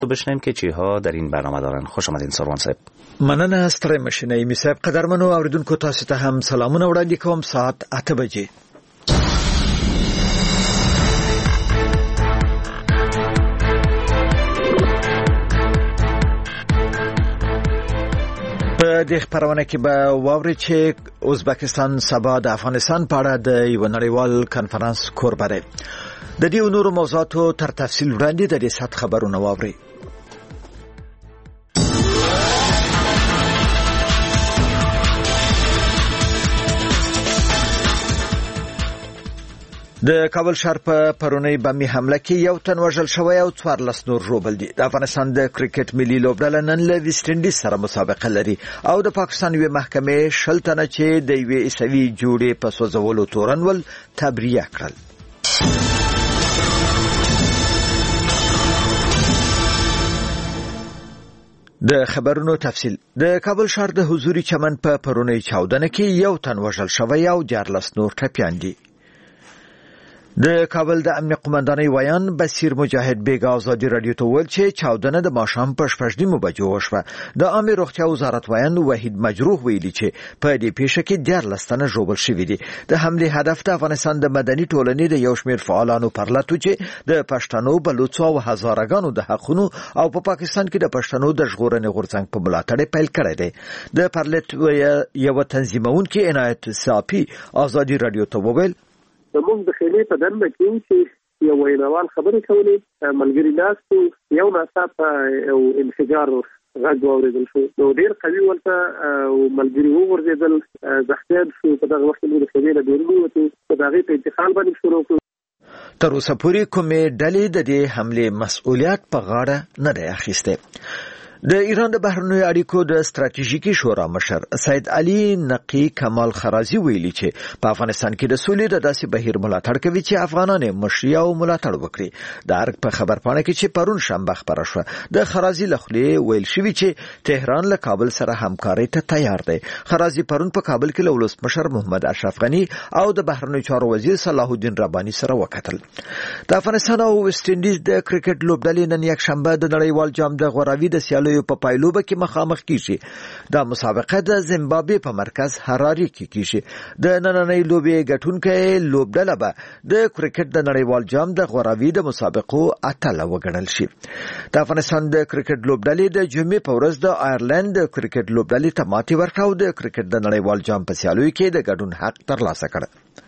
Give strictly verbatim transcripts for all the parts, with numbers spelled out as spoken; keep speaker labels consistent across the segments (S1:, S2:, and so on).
S1: بشنیم که چیها در این برنامه دارن. خوش آمدین سروان صاحب.
S2: مننه ستړی مشینه ایمی صاحب. قدرمنو اوریدونکو تاسو ته هم سلامونه وړاندې کوم. ساعت اته بجې. په دې خبرونه کې به واوري چې ازبکستان سبا د افغانستان په اړه د یو نړیوال کانفرنس کوربه دی. د دې نورو موضوعاتو تر تفصیل وړاندې د دې سات خبرونه واوري. د کابل ښار په پرونی بمي حمله کې یو تن وژل شوی او څوارلس نور ژوبل دي. د افغانستان د کرکټ ملي لوبډله نن له ویسټ انډیز سره مسابقه لري او د پاکستان یوې محکمې شل تنه چې د یوې عیسوي جوړې په سوځولو تورن ول تبریه کړل. د خبرونو تفصیل. د کابل ښار د حضوري چمن په پرونی چاودنه کې یو تن وژل شوی او دیارلس نور ټپیان دي. د کابل د امن قومندانۍ ویان بصیر مجاهد بیگ آزادي رادیو ته ویل چې چاودنه د ماښام په شپږ نیمو بجو وشوه. د عامه روغتیا وزارت ویان وحید مجروح ویلي چې په دې پیښه کې دیارلس تنه ژوبل شوي دي. د حملې هدف د افغانستان د مدني ټولنې د یو شمېر فعالانو پر لټ و چې د پښتنو بلوڅو او هزارګانو د حقونو او په پاکستان کې د پښتنو د ژغورنې غورځنګ په ملاتړ پیل کړی دی. د پرلط یو تنظیمونکي عنایت صافي آزادي رادیو ته وویل
S3: موږ د خېلې په دنده کې چې یو ویناوال خبرې کولې، ملګری ناستو، یو ناڅاپه یو انفجار غږ واورېدل شو، نو ډېر قوي ورته ملګري وغورځېدل، زخمیان شو. په دغه وخت کې موږ د خېلې نه ډېر ووتو، په د هغې په انتقال باندې شروع کړو.
S2: تر اوسه پورې کومې ډلې د دې حملې مسؤلیت په غاړه نه دی اخیستی. د ایران د بهرنیو اړیکو د ستراتیژیکي شورا مشر سید علي نقی کمال خرازی ویلي چې په افغانستان کې د سولې د داسې بهیر ملاتړ کوي چې افغانان مشري او ملاتړ وکړي. د ارګ په خبرپاڼه کې چې پرون شنبه خبره شوه، د خرازی لخوا ویل شوی چې تهران له کابل سره همکاري ته تیار دی. خرازی پرون په کابل کې له ولسمشر محمد اشرف غنی او د بهرنیو چارو وزیر صلاح الدین رباني سره وکتل. د افغانستان او ویسټ انډیز د کرکټ لوبډلې نن یک شنبه د نړیوال جام د غوراوي د سیالۍ په پایلوبه کې مخامخ کیږي. د مسابقه د زیمبابوې په مرکز هراري کې کیږي. د نننۍ لوبې ګټونکې لوبډله به د کرکټ د نړیوال جام د غوراوي د مسابقو اتله وګڼل شي. د افغانستان د کرکټ لوبډلې د جمعې په ورځ د آیرلند د کرکټ لوبډلې ته ماتې ورکړه او د کرکټ د نړیوال جام په سیالیو کې د ګډون حق ترلاسه کړ.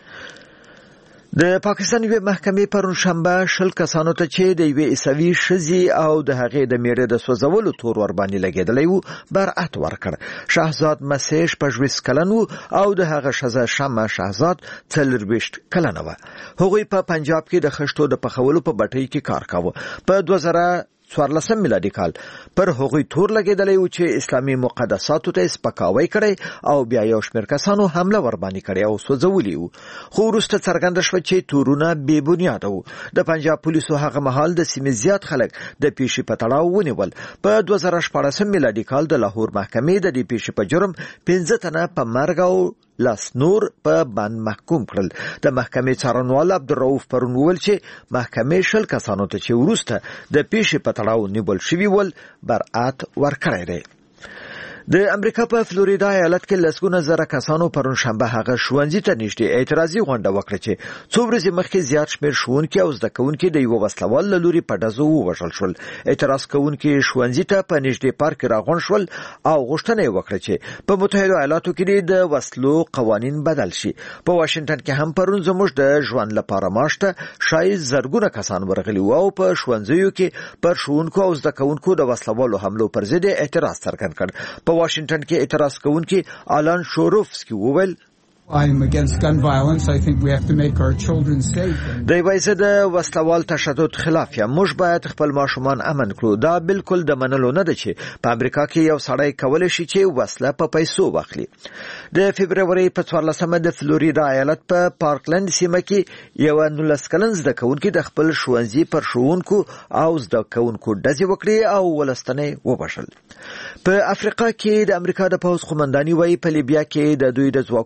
S2: د پاکستان یوې محکمې پرون شنبه شل کسانو ته چې د یوې عیسوي ښځې او د هغې د میړه د سوځولو تور ور باندې لګېدلی و برأت ورکړ. شهزاد مسیح شپږویشت کلن و او د هغه ښځه شمه شهزاد څلرویشت کلنه وه. هغوی په پنجاب کې د خښتو د پخولو په بټۍ کې کار کاوه. په دوه زره څوارلسم میلادي کال پر هغوی تور لګېدلی و چې اسلامي مقدساتو ته سپکاوی کړی او بیا یو شمېر کسانو حمله ور باندې کړې او سوځولي وو. خو وروسته څرګنده شوه چې تورونه بې بنیاده وو. د پنجاب پولیسو هغه مهال د سیمې زیات خلک د پیښې په تړاو ونیول. په دوه زره شپاړسم میلادي کال د لاهور محکمې د دې پیښې په جرم پنځه تنه په مرګ او لاس نور په بند محکوم کړل. د محکمې څارنوال عبدالرؤف پرون وویل چې محکمې شل کسانو ته چې وروسته د پیښې په تړاو نیول شوي ول برأت ورکړی دی. د امریکا په فلوریدا ایالت کې لسګونه زره کسانو پرون شنبه هغه ښوونځي ته نږدې اعتراضي غونډه وکړه چې څو ورځې مخکې زیات شمېر ښوونکي او زده کوونکي د یوه وسلوال له لوري په ډزو ووژل شول. اعتراض کوونکي ښوونځي ته په نږدې پارک کې راغونډ شول او غوښتنه یې وکړه چې په متحده ایالاتو کې د وسلو قوانین بدل شي. په واشنګټن کې هم پرون زموږ د ژوند لپاره معاش ته شاید زرګونه کسان ورغلي وو او په ښوونځیو کې پر ښوونکو او زده کوونکو د وسلوالو حملو پر ضد اعتراض څرګند کړ. په واشنګټن کې اعتراض کوونکي آلان شوروفسکی وویل
S4: I'm against gun violence. I think we have to make our children safe.
S2: د وایزه د وسلوال تشدد خلاف یا موږ باید خپل ماشومان امن کړو. دا بالکل د منلو نه ده چې په امریکا کې یو سړی کولای شي چې وسله په پیسو واخلي. د فبرवरी په څوارلسمه د فلوریدا ایالت په پارکلند سیمه کې یو نولس کلن زده کوونکی د خپل ښوونځي پر ښوونکو او زده کوونکو ډزې وکړې او ولستنې وبښل. په افریقا کې د امریکا د پوځ قومنداني وایي په لیبیا کې د دوی د ځواکونو په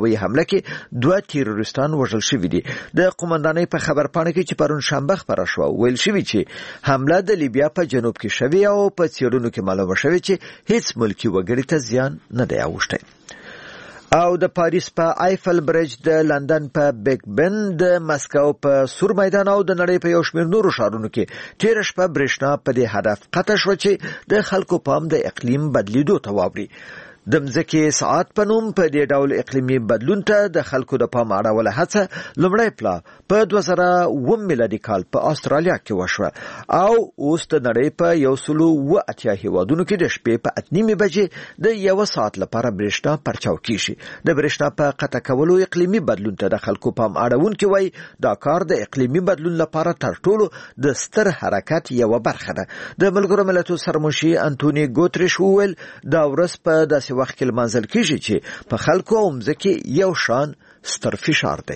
S2: هوایي حمله کې دوه تیرورستان وژل شوي دي. د قومندانۍ په خبرپاڼه کې چې پرون شنبه خبره شوه ویل شوي چې حمله د لیبیا په جنوب کې شوې او په څېړنو کې معلومه شوې چې هیڅ ملکی وګړي ته زیان نه دی اوښتی. او د پاریس په آیفل برج، د لندن په بیگ بن، د مسکو په سور میدان او د نړۍ په یو شمېر نورو ښارونو کې تېره شپه برېښنا په دې هدف قطع شوه چې د خلکو پام د اقلیم بدلیدو ته واوړي. د مځکې ساعت په نوم په دې ډول اقلیمي بدلون ته د خلکو د پام اړوله هڅه لومړی پلا په دوه زره اووه میلادي کال په استرالیا کې وشوه او اوس د نړۍ په یو سل اوه اتیا هیوادونو کې د شپې په اته نیمې بجې د یو ساعت لپاره برېښنا پرچاو کیږي. د برېښنا په قطع کولو اقلیمي بدلون ته د خلکو پام اړونکي وایي دا کار د اقلیمي بدلون لپاره تر ټولو د ستر حرکت یوه برخه ده. د ملګرو ملتونو سرمشي انټونی ګوتریش وویل دا ورځ په داسې وخت کې لمانځل کیږي چې په خلکو او مځکې یو شان ستر فشار دی.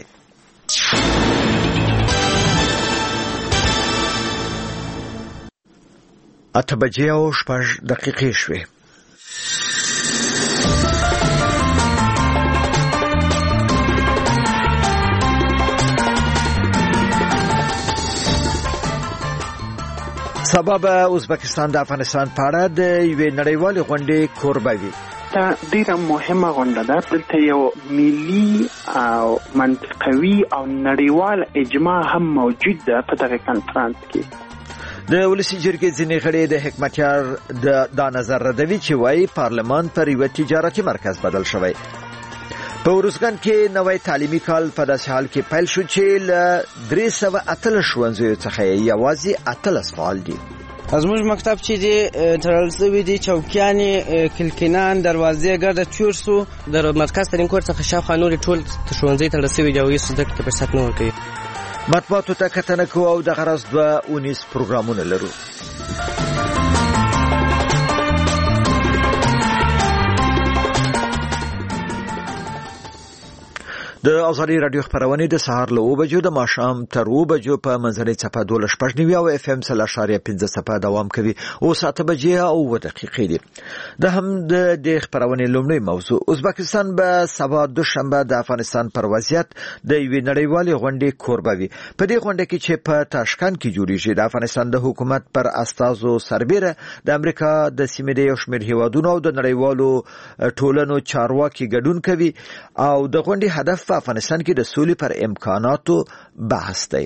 S2: اته بجې او شپږ دقیقې شوې. سبا به ازبکستان د افغانستان په اړه د یوې نړیوالې غونډې کوربه وي.
S5: دا ډیره مهمه غونډه ده. دلته یو ملي او منطقوي او نړیوال اجماع هم موجود ده په دغه کنفرانس کې.
S2: د ولسی جرګې ځینې غړي د حکمتیار د دا نظر ردوي چې وایي پارلمان پر یو تجارتي مرکز بدل شوی. په ورسګن کې نوې تعلیمي کال په داسې حال کې پیل شو چې له درې سوه اتلس ښوونځیو څخه یوازې اتلس فعال دي.
S6: زموږ مکتب چې دی تړل شوی دی، چوکیانې، کلکینان، دروازې ګرده چور سو. د مرکز تعلیم کور څخه شاوخوا نورې ټول ښوونځي تړل شوي دي او هېڅ زده کړې ته فرصت نه ورکوي.
S2: مطبوعاتو ته کتنه کوو او دغه راز دوه اونیز پروګرامونه لرو. د ازادي رادیو خبرونه د سهار له اوه بجو د ماښام تر اوه بجو په منځنۍ څپه دولس شپږ نوي او اف ام سل اشاریه پنځه څپه دوام کوي. اوس اته بجې او اوه دقیقې دي. د هم د دې خبرونه لومړی موضوع ازبکستان به سبا دوشنبه د افغانستان پر وضعیت د یوې نړیوالې غونډې کوربه وي. په دې غونډه کې چې په تاشکند کې جوړیږي د افغانستان د حکومت پر استازو سربېره د امریکا د سیمې د یو شمېر هیوادونو او د نړیوالو ټولنو چارواکي ګډون کوي او د غونډې هدف په افغانستان کې د سولې پر امکاناتو بحث دی.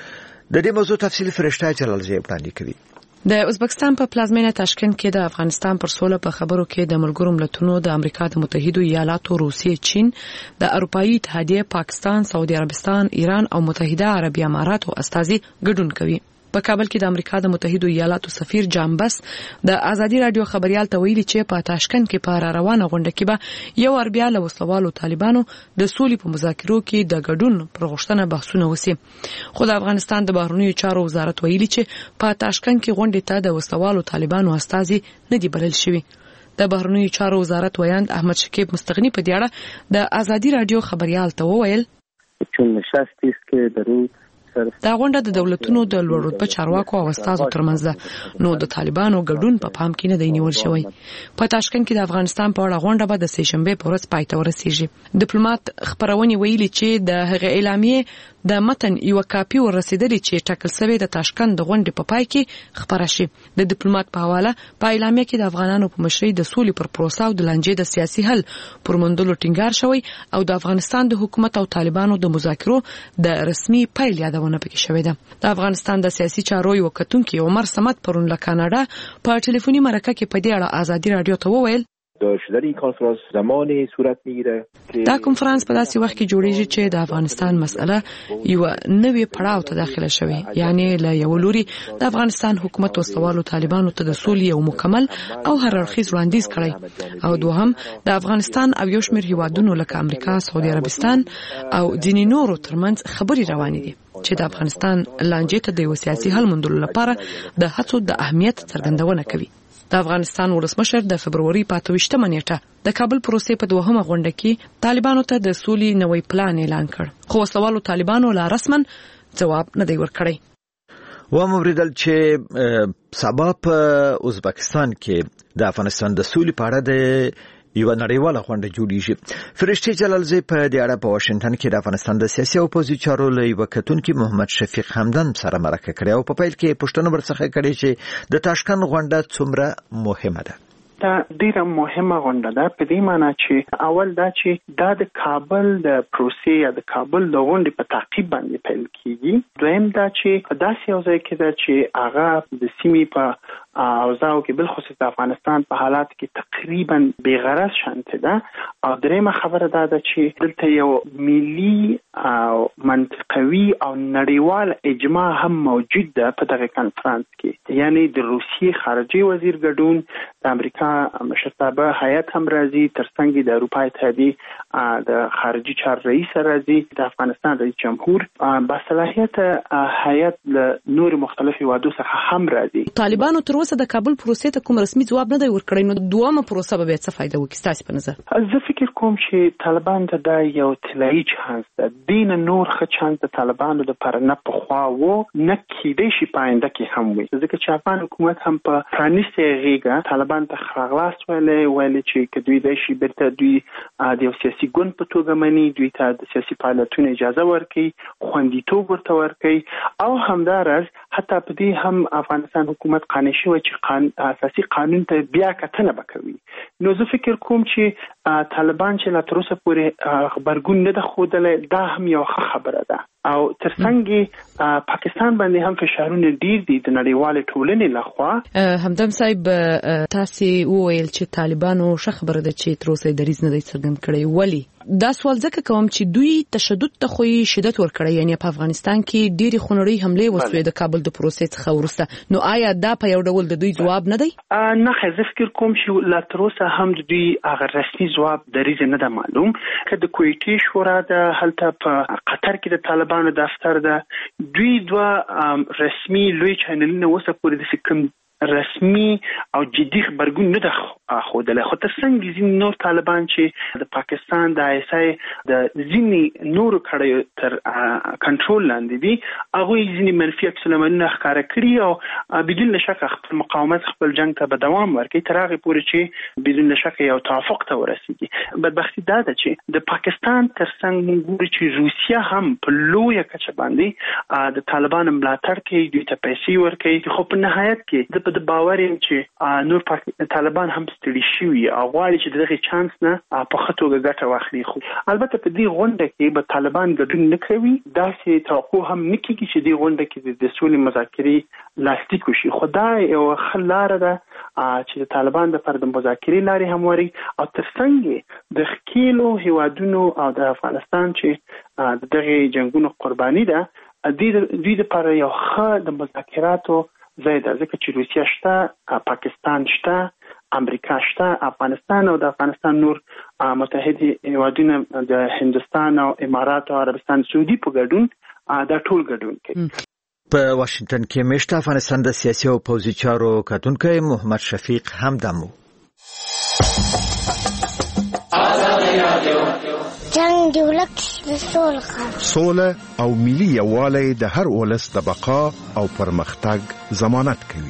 S2: د دې موضوع تفصیل فرشته جلال زیب وړاندې کوي.
S7: د ازبکستان په پلازمینه تاشکند کې د افغانستان پر سوله په خبرو کې د ملګرو ملتونو، د امریکا د متحده ایالاتو، روسیې، چین، د اروپאי اتحادیه، پاکستان، سعودي عربستان، ایران او متحده عربی اماراتو استازي ګډون کوي. په کابل کې د امریکا د متحده ایالاتو سفیر جان بس د ازادي رادیو خبريال ته ویلي چې په تاشکند کې په روانه غونډه کې به یو اربیا له وسلوالو طالبانو د سولې په مذاکرو کې د ګډون پر غوښتنه بحثونه وسی. خو د افغانستان د بهرنیو چارو وزارت ویلي چې په تاشکند کې غونډه ته د وسلوالو طالبانو استازي نه دی بلل شوی. د بهرنیو چارو وزارت ویاند احمد شکیب مستغنی په دې اړه د ازادي رادیو خبريال ته وویل
S3: چون نشستی است که درو
S7: دا غونډه د دولتونو د لوړ رتبه چارواکو او استادو ترمنځ ده، نو د طالبانو ګډون په پام کې نه دی نیول شوی. په تاشکند کې د افغانستان په اړه غونډه به د سه شنبه په ورځ پای ته ورسیږي. ډیپلوماټ خبرونه ویلي چې د هغه اعلامیه د متن یو کاپی ورسېدلی چې ټاکل شوی د تاشکند د غونډې په پای کې خبره شي. د ډیپلوماټ په حواله په اعلامیه کې د افغانانو په مشرۍ د سولې پر پروسه او د لانجې د سیاسي حل پر موندلو ټینګار شوی او د افغانستان د حکومت او طالبانو د مذاکرو د رسمي پیل یادونه پکې شوې ده. د افغانستان د سیاسي چارو یو کتونکي عمر صمد پرون له کاناډا په ټلیفوني مرکه کې په دې اړه ازادي رادیو ته وویل
S8: شدن این کنفرانس زمانی صورت میگیره
S7: دا کنفرانس په داسې وخت کې جوړیږي چې د افغانستان مسأله یو نوې پړاو ته داخله شوی، یعنی له یو لوري د افغانستان حکومت وسوالو طالبانو ته د سولې یو مکمل او هر اړخیز وړاندیز کړی او دوهم د افغانستان او یو شمېر هیوادونو لکه امریکا، سعودي عربستان او ځینې نورو ترمنځ خبرې روانې دي چې د افغانستان لانجې ته د یو سیاسي حل موندلو لپاره د هڅو د اهمیت څرګندونه کوي. د افغانستان ولسمشر د فبروري په اته ویشتمه نیټه د کابل پروسې په دوهمه غونډه کې طالبانو ته د سولې نوې پلان اعلان کړ، خو وسوالو طالبانو لا رسما جواب نه دی ورکړی.
S2: و موریدل چې سبا په ازبکستان کې د افغانستان د سولې په اړه د یو نړیواله غونډه جوړیږي. فرشتي جلالزی په دې اړه په واشنگټن کې د افغانستان د سیاسي او پوځي چارو لوی وکتونکي محمد شفیق حمدان سره مرکه کړې او په پیل کې پښتنه ورڅخه کړې چې د تاشکند غونډه څومره مهمه ده.
S5: دا ډیره مهمه غونډه ده په دې معنی چې اول دا چې دا د کابل د پروسې یا د کابل د غونډې په تعقیب باندې پیل کیږي. دویم دا چې داسې یو ځای کې ده چې هغه د سیمې په اوضاعو کې بل خصوص د افغانستان په حالات کې تقریبا بېغرض شانته ده. او دریمه خبره دا ده چې دلته یو ملي او منطقوي او نړیوال اجماع هم موجود ده په دغه کانفرنس کې. یعنی د روسیې خارجي وزیر ګډون، د امریکا مشرتابه هیئت هم راځي، ترڅنګ د اروپا اتحادیې د خارجي چارو رئیس راځي، د افغانستان رئیس جمهور باصلاحیت هیئت له نور مختلفو هیوادو څخه هم راځي.
S7: طالبانو تر اوسه د کابل پروسې ته کوم رسمي ځواب نه دی ورکړی، نو دوامه پروسه به څه فائدہ وکړي ستاسو په نظر؟
S5: زه فکر کوم چې طالبان ته دا یو طلایي چانس ده. دین نور ښه چانس د طالبانو لپاره نه پخوا و نه کېدای شي په آینده کې هم وي، ځکه چې افغان حکومت هم په پرانیستې غېږه طالبان ته خلاص ویلي ویلي چې که دوی د شي بیرته دوی د یو سیاسي ګوند په توګه مني، دوی ته د سیاسي فعالیتونو اجازه ورکړي، خوندیتوب ورته ورکړي، او همداراز حتی په دې هم افغانستان حکومت قانع شوی چې قان... اساسي قانون ته بیا کتنه وکوي. نو زه فکر کوم چې طالبان چې لا تر اوسه پورې خبرګون نه ده ښودلی، دا هم یو ښه خبره ده. او ترڅنګ پاکستان باندې هم فشارونه ډیر دي د نړیوالې ټولنې لخوا.
S7: همدم صاحب تاسو وویل چې طالبانو ښه خبره ده چې تر اوسه دریځ نه دی څرګند کړی، ولی دا سوال ځکه کوم چې دوی تشدد ته خو شدت ورکړی، یعنی په افغانستان کې ډېری خونړۍ حملې وسوې د کابل د پروسې څخه وروسته، نو آیا دا په یو ډول د دوی ځواب نه دی؟
S5: نه، زه فکر کوم چې لا تر اوسه هم د دوی هغه رسمي ځواب دریځ نه ده معلوم. که د کویټې شورا ده هلته په قطر کې د طالبانو دفتر ده، دوی دوه رسمي لوی چینلونه اوسه پورې د کوم رسمي او جدي خبرګون نه ده ښودلی، خو ترڅنګ ځینې نور طالبان چې د پاکستان د آی اس آی د ځینې نورو کړیو تر کنټرول لاندې دي، هغوی ځینې منفي عکس العملونه ښکاره کړي او بدون شک خپل مقاومت خپل جنګ ته به دوام ورکړي تر هغې پورې چې بدون شک یو توافق ته ورسېږي. بدبختي دا ده چې د پاکستان ترڅنګ موږ ګورو چې روسیه هم په لویه کچه باندې د طالبانو ملاتړ کوي، دوی ته پیسې ورکوي، خو په نهایت کې د د باور یم چې نور طالبان هم ستړي شوي او غواړي چې دغه چانس نه په ښه توګه ګټه واخلي. خو البته په دې غونډه کې به طالبان ګډون نه کوي، داسې توقع هم نه کېږي چې دې غونډه کې د سولې مذاکرې لاسلیک وشي، خو دا یوه ښه لاره ده چې د طالبان دپاره د مذاکرې لارې همواري او ترڅنګ د ښکېلو هیوادونو او د افغانستان چې د دغې جنګونو قرباني ده، دوی دپاره یو ښه د مذاکراتو ځای ده، ځکه چې روسیه شته، پاکستان شته، امریکا شته، افغانستان او د افغانستان نور متحد هیوادونه د هندوستان او امارات او عربستان سعودي په ګډون دا ټول ګډون کوي.
S2: په واشنگټن کې مشت افغانستان د سیاسي او پوځي چارو کتونکی محمد شفیق حمدان.
S9: جنگ دی ولک د سوله
S10: سوله او ملي یووالی د هر ولس د بقا او پرمختګ ضمانت کوي.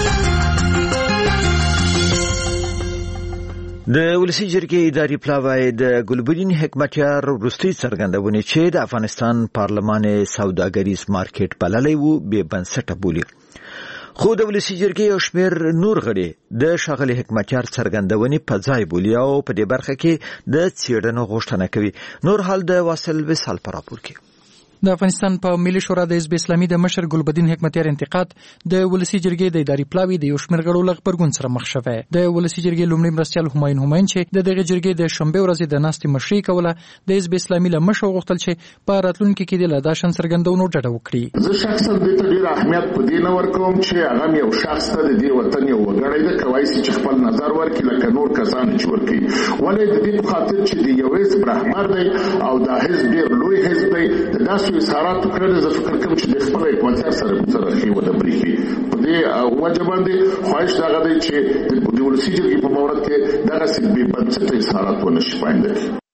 S2: د ولسی جرګې اداري پلاوی د ګلبدین حکمتیار وروستي څرګندونې چې د افغانستان پارلمان سوداګریز مارکیټ بللی وو بې بنسټه بولي، خو د ولسی جرګې یو شمېر نور غړي د ښاغلي حکمتیار څرګندونې په ځای بولي او په دې برخه کې د څېړنو غوښتنه کوي. نور حال د واصل وصال په راپور کې.
S11: د افغانستان په ملي شورا د حزب اسلامي د مشر ګلبدین حکمتیار انتقاد د ولسی جرګې د اداري پلاوی د یو شمېر غړو له غبرګون سره مخ شوی. د ولسی جرګې لومړي مرستیال همایون همایون چې د دغه جرګې د شنبه ورځې د ناستې مشري کوله، د حزب اسلامي له مشر غوښتل چې په راتلونکي کې د لاداشن څرګندونو ډډه وکړي.
S12: زه شخصا د دې ډیر اهمیت په دې نه ورکوم چې هغه یو شخص ته د دې وطن یو وګړی د کوي چې خپل نظر ورکړي لکه نور کسان چې ورکړي، ولې د دې په خاطر چې د یو حزب رهبر دی او د حزب ډیر لوی حزب دی، د داسې اظهارات کړل زه فکر کوم چې د خپل حکومت سره سره خي وده بریخي په دې وجه باندې خواهش دا غواړي چې د ولسی جرګې په مورد کې دغه سلبي بنسټ اظهارات ونه شي پاینده.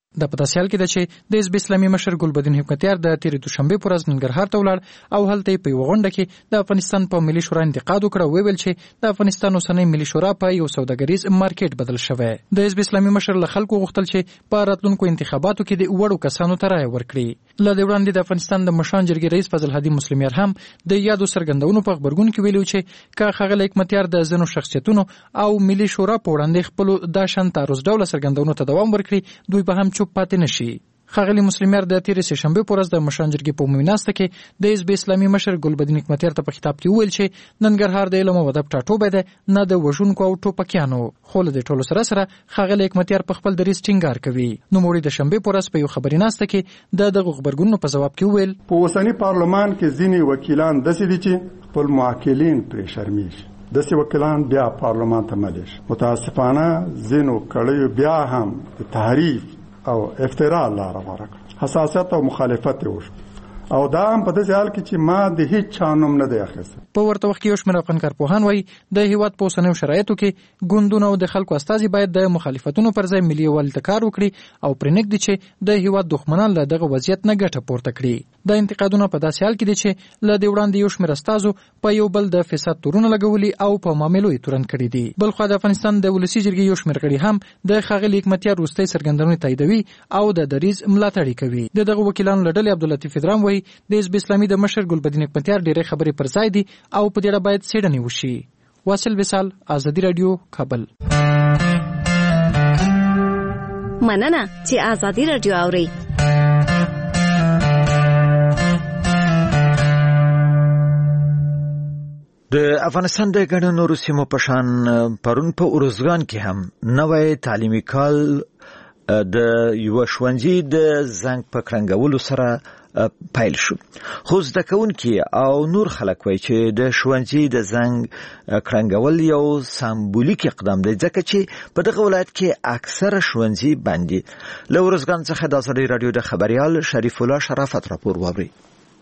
S11: د په داسې حال کې ده چې د حزب اسلامي مشر ګلبدین حکمتیار د تېرې دوشنبې په ورځ ننګرهار ته ولاړ او هلته یې په یوه غونډه کې د افغانستان په ملي شورا انتقاد وکړ او وویل چې د افغانستان اوسنی ملي شورا په یو سوداګریز مارکیټ بدل شوی. د حزب اسلامي مشر له خلکو غوښتل چې په راتلونکو انتخاباتو کې د وړو کسانو ته رایه ورکړي. له دې وړاندې د افغانستان د مشران جرګې رئیس فضل هادي مسلمیار هم د یادو څرګندونو په غبرګون کې ویلي چې که ښاغلی حکمتیار د ځینو شخصیتونو او ملي شورا په وړاندې خپلو دا شان تعرض ډوله څرګندونو ته دوام ورکړي دوی به هم چوپ پاتې نشي. ښاغلي مسلمیار د تېرې سه شنبې په ورځ د مشران جرګې په عمومي ناسته کې د حزب اسلامي مشر ګلبدین حکمتیار ته په خطاب کې وویل چې ننګرهار د علم او ادب ټاټوبی دی، نه د وژونکو او ټوپکیانو. خو له دې ټولو سره سره ښاغلی حکمتیار په خپل دریځ ټینګار کوي. نوموړي د شنبې په ورځ په یو خبري ناسته کې د دغو غبرګونونو په ځواب کې وویل
S13: په اوسني پارلمان کې ځینې وکیلان داسې دي چې خپل معاقلین پرې شرمېږي. داسې وکیلان بیا پارلمان ته مه لیږي. متاسفانه ځینو کړیو بیا هم د تحریف او افترا لاره غوره کړه. حساسیت او مخالفت یې وشو او دا هم په داسې حال کې چې ما د هیڅ چا نوم نه دی اخیستی.
S11: په ورته وخت کې یو شمېر افغان کارپوهان وایي د هېواد په اوسنیو شرایطو کې ګوندونه او د خلکو استازي باید د مخالفتونو پر ځای ملي یووالي ته کار وکړي او پرې نږدي چې د هېواد دښمنان له دغه وضعیت نه ګټه پورته کړي. دا انتقادونه په داسې حال کې دي چې له دې وړاندې یو شمېر استازو په یو بل د فساد تورونه لګولي او په معاملو یې تورن کړي دي. بلخوا د افغانستان د ولسي جرګې یو شمېر غړي هم د ښاغلي حکمتیار وروستۍ څرګندونې تاییدوي او د دریځ ملاتړ کوي. د دغه وکیلانو له ډلې عبداللطیف ادرام وایي د حزب اسلامي د مشر ګلبدین حکمتیار ډېرې خبرې پر ځای دي او په دې اړه باید څېړنې وشي. واصل وصال، ازادي راډیو، کابل.
S14: مننه چې ازادي راډیو اورئ.
S2: د افغانستان د ګڼو نورو سیمو په شان پرون په ارزګان کې هم نوی تعلیمي کال د یو ښوونځي د زنګ په کړنګولو سره پیل شو. خو زده کوونکي او نور خلک وایي چې د ښوونځي د زنګ کړنګول یو سمبولیک اقدام دی ځکه چې په دغه ولایت کې اکثره ښوونځي بند دي. له ارزګان څخه د ازادي راډیو د خبریال شریف الله شرافت راپور واورئ.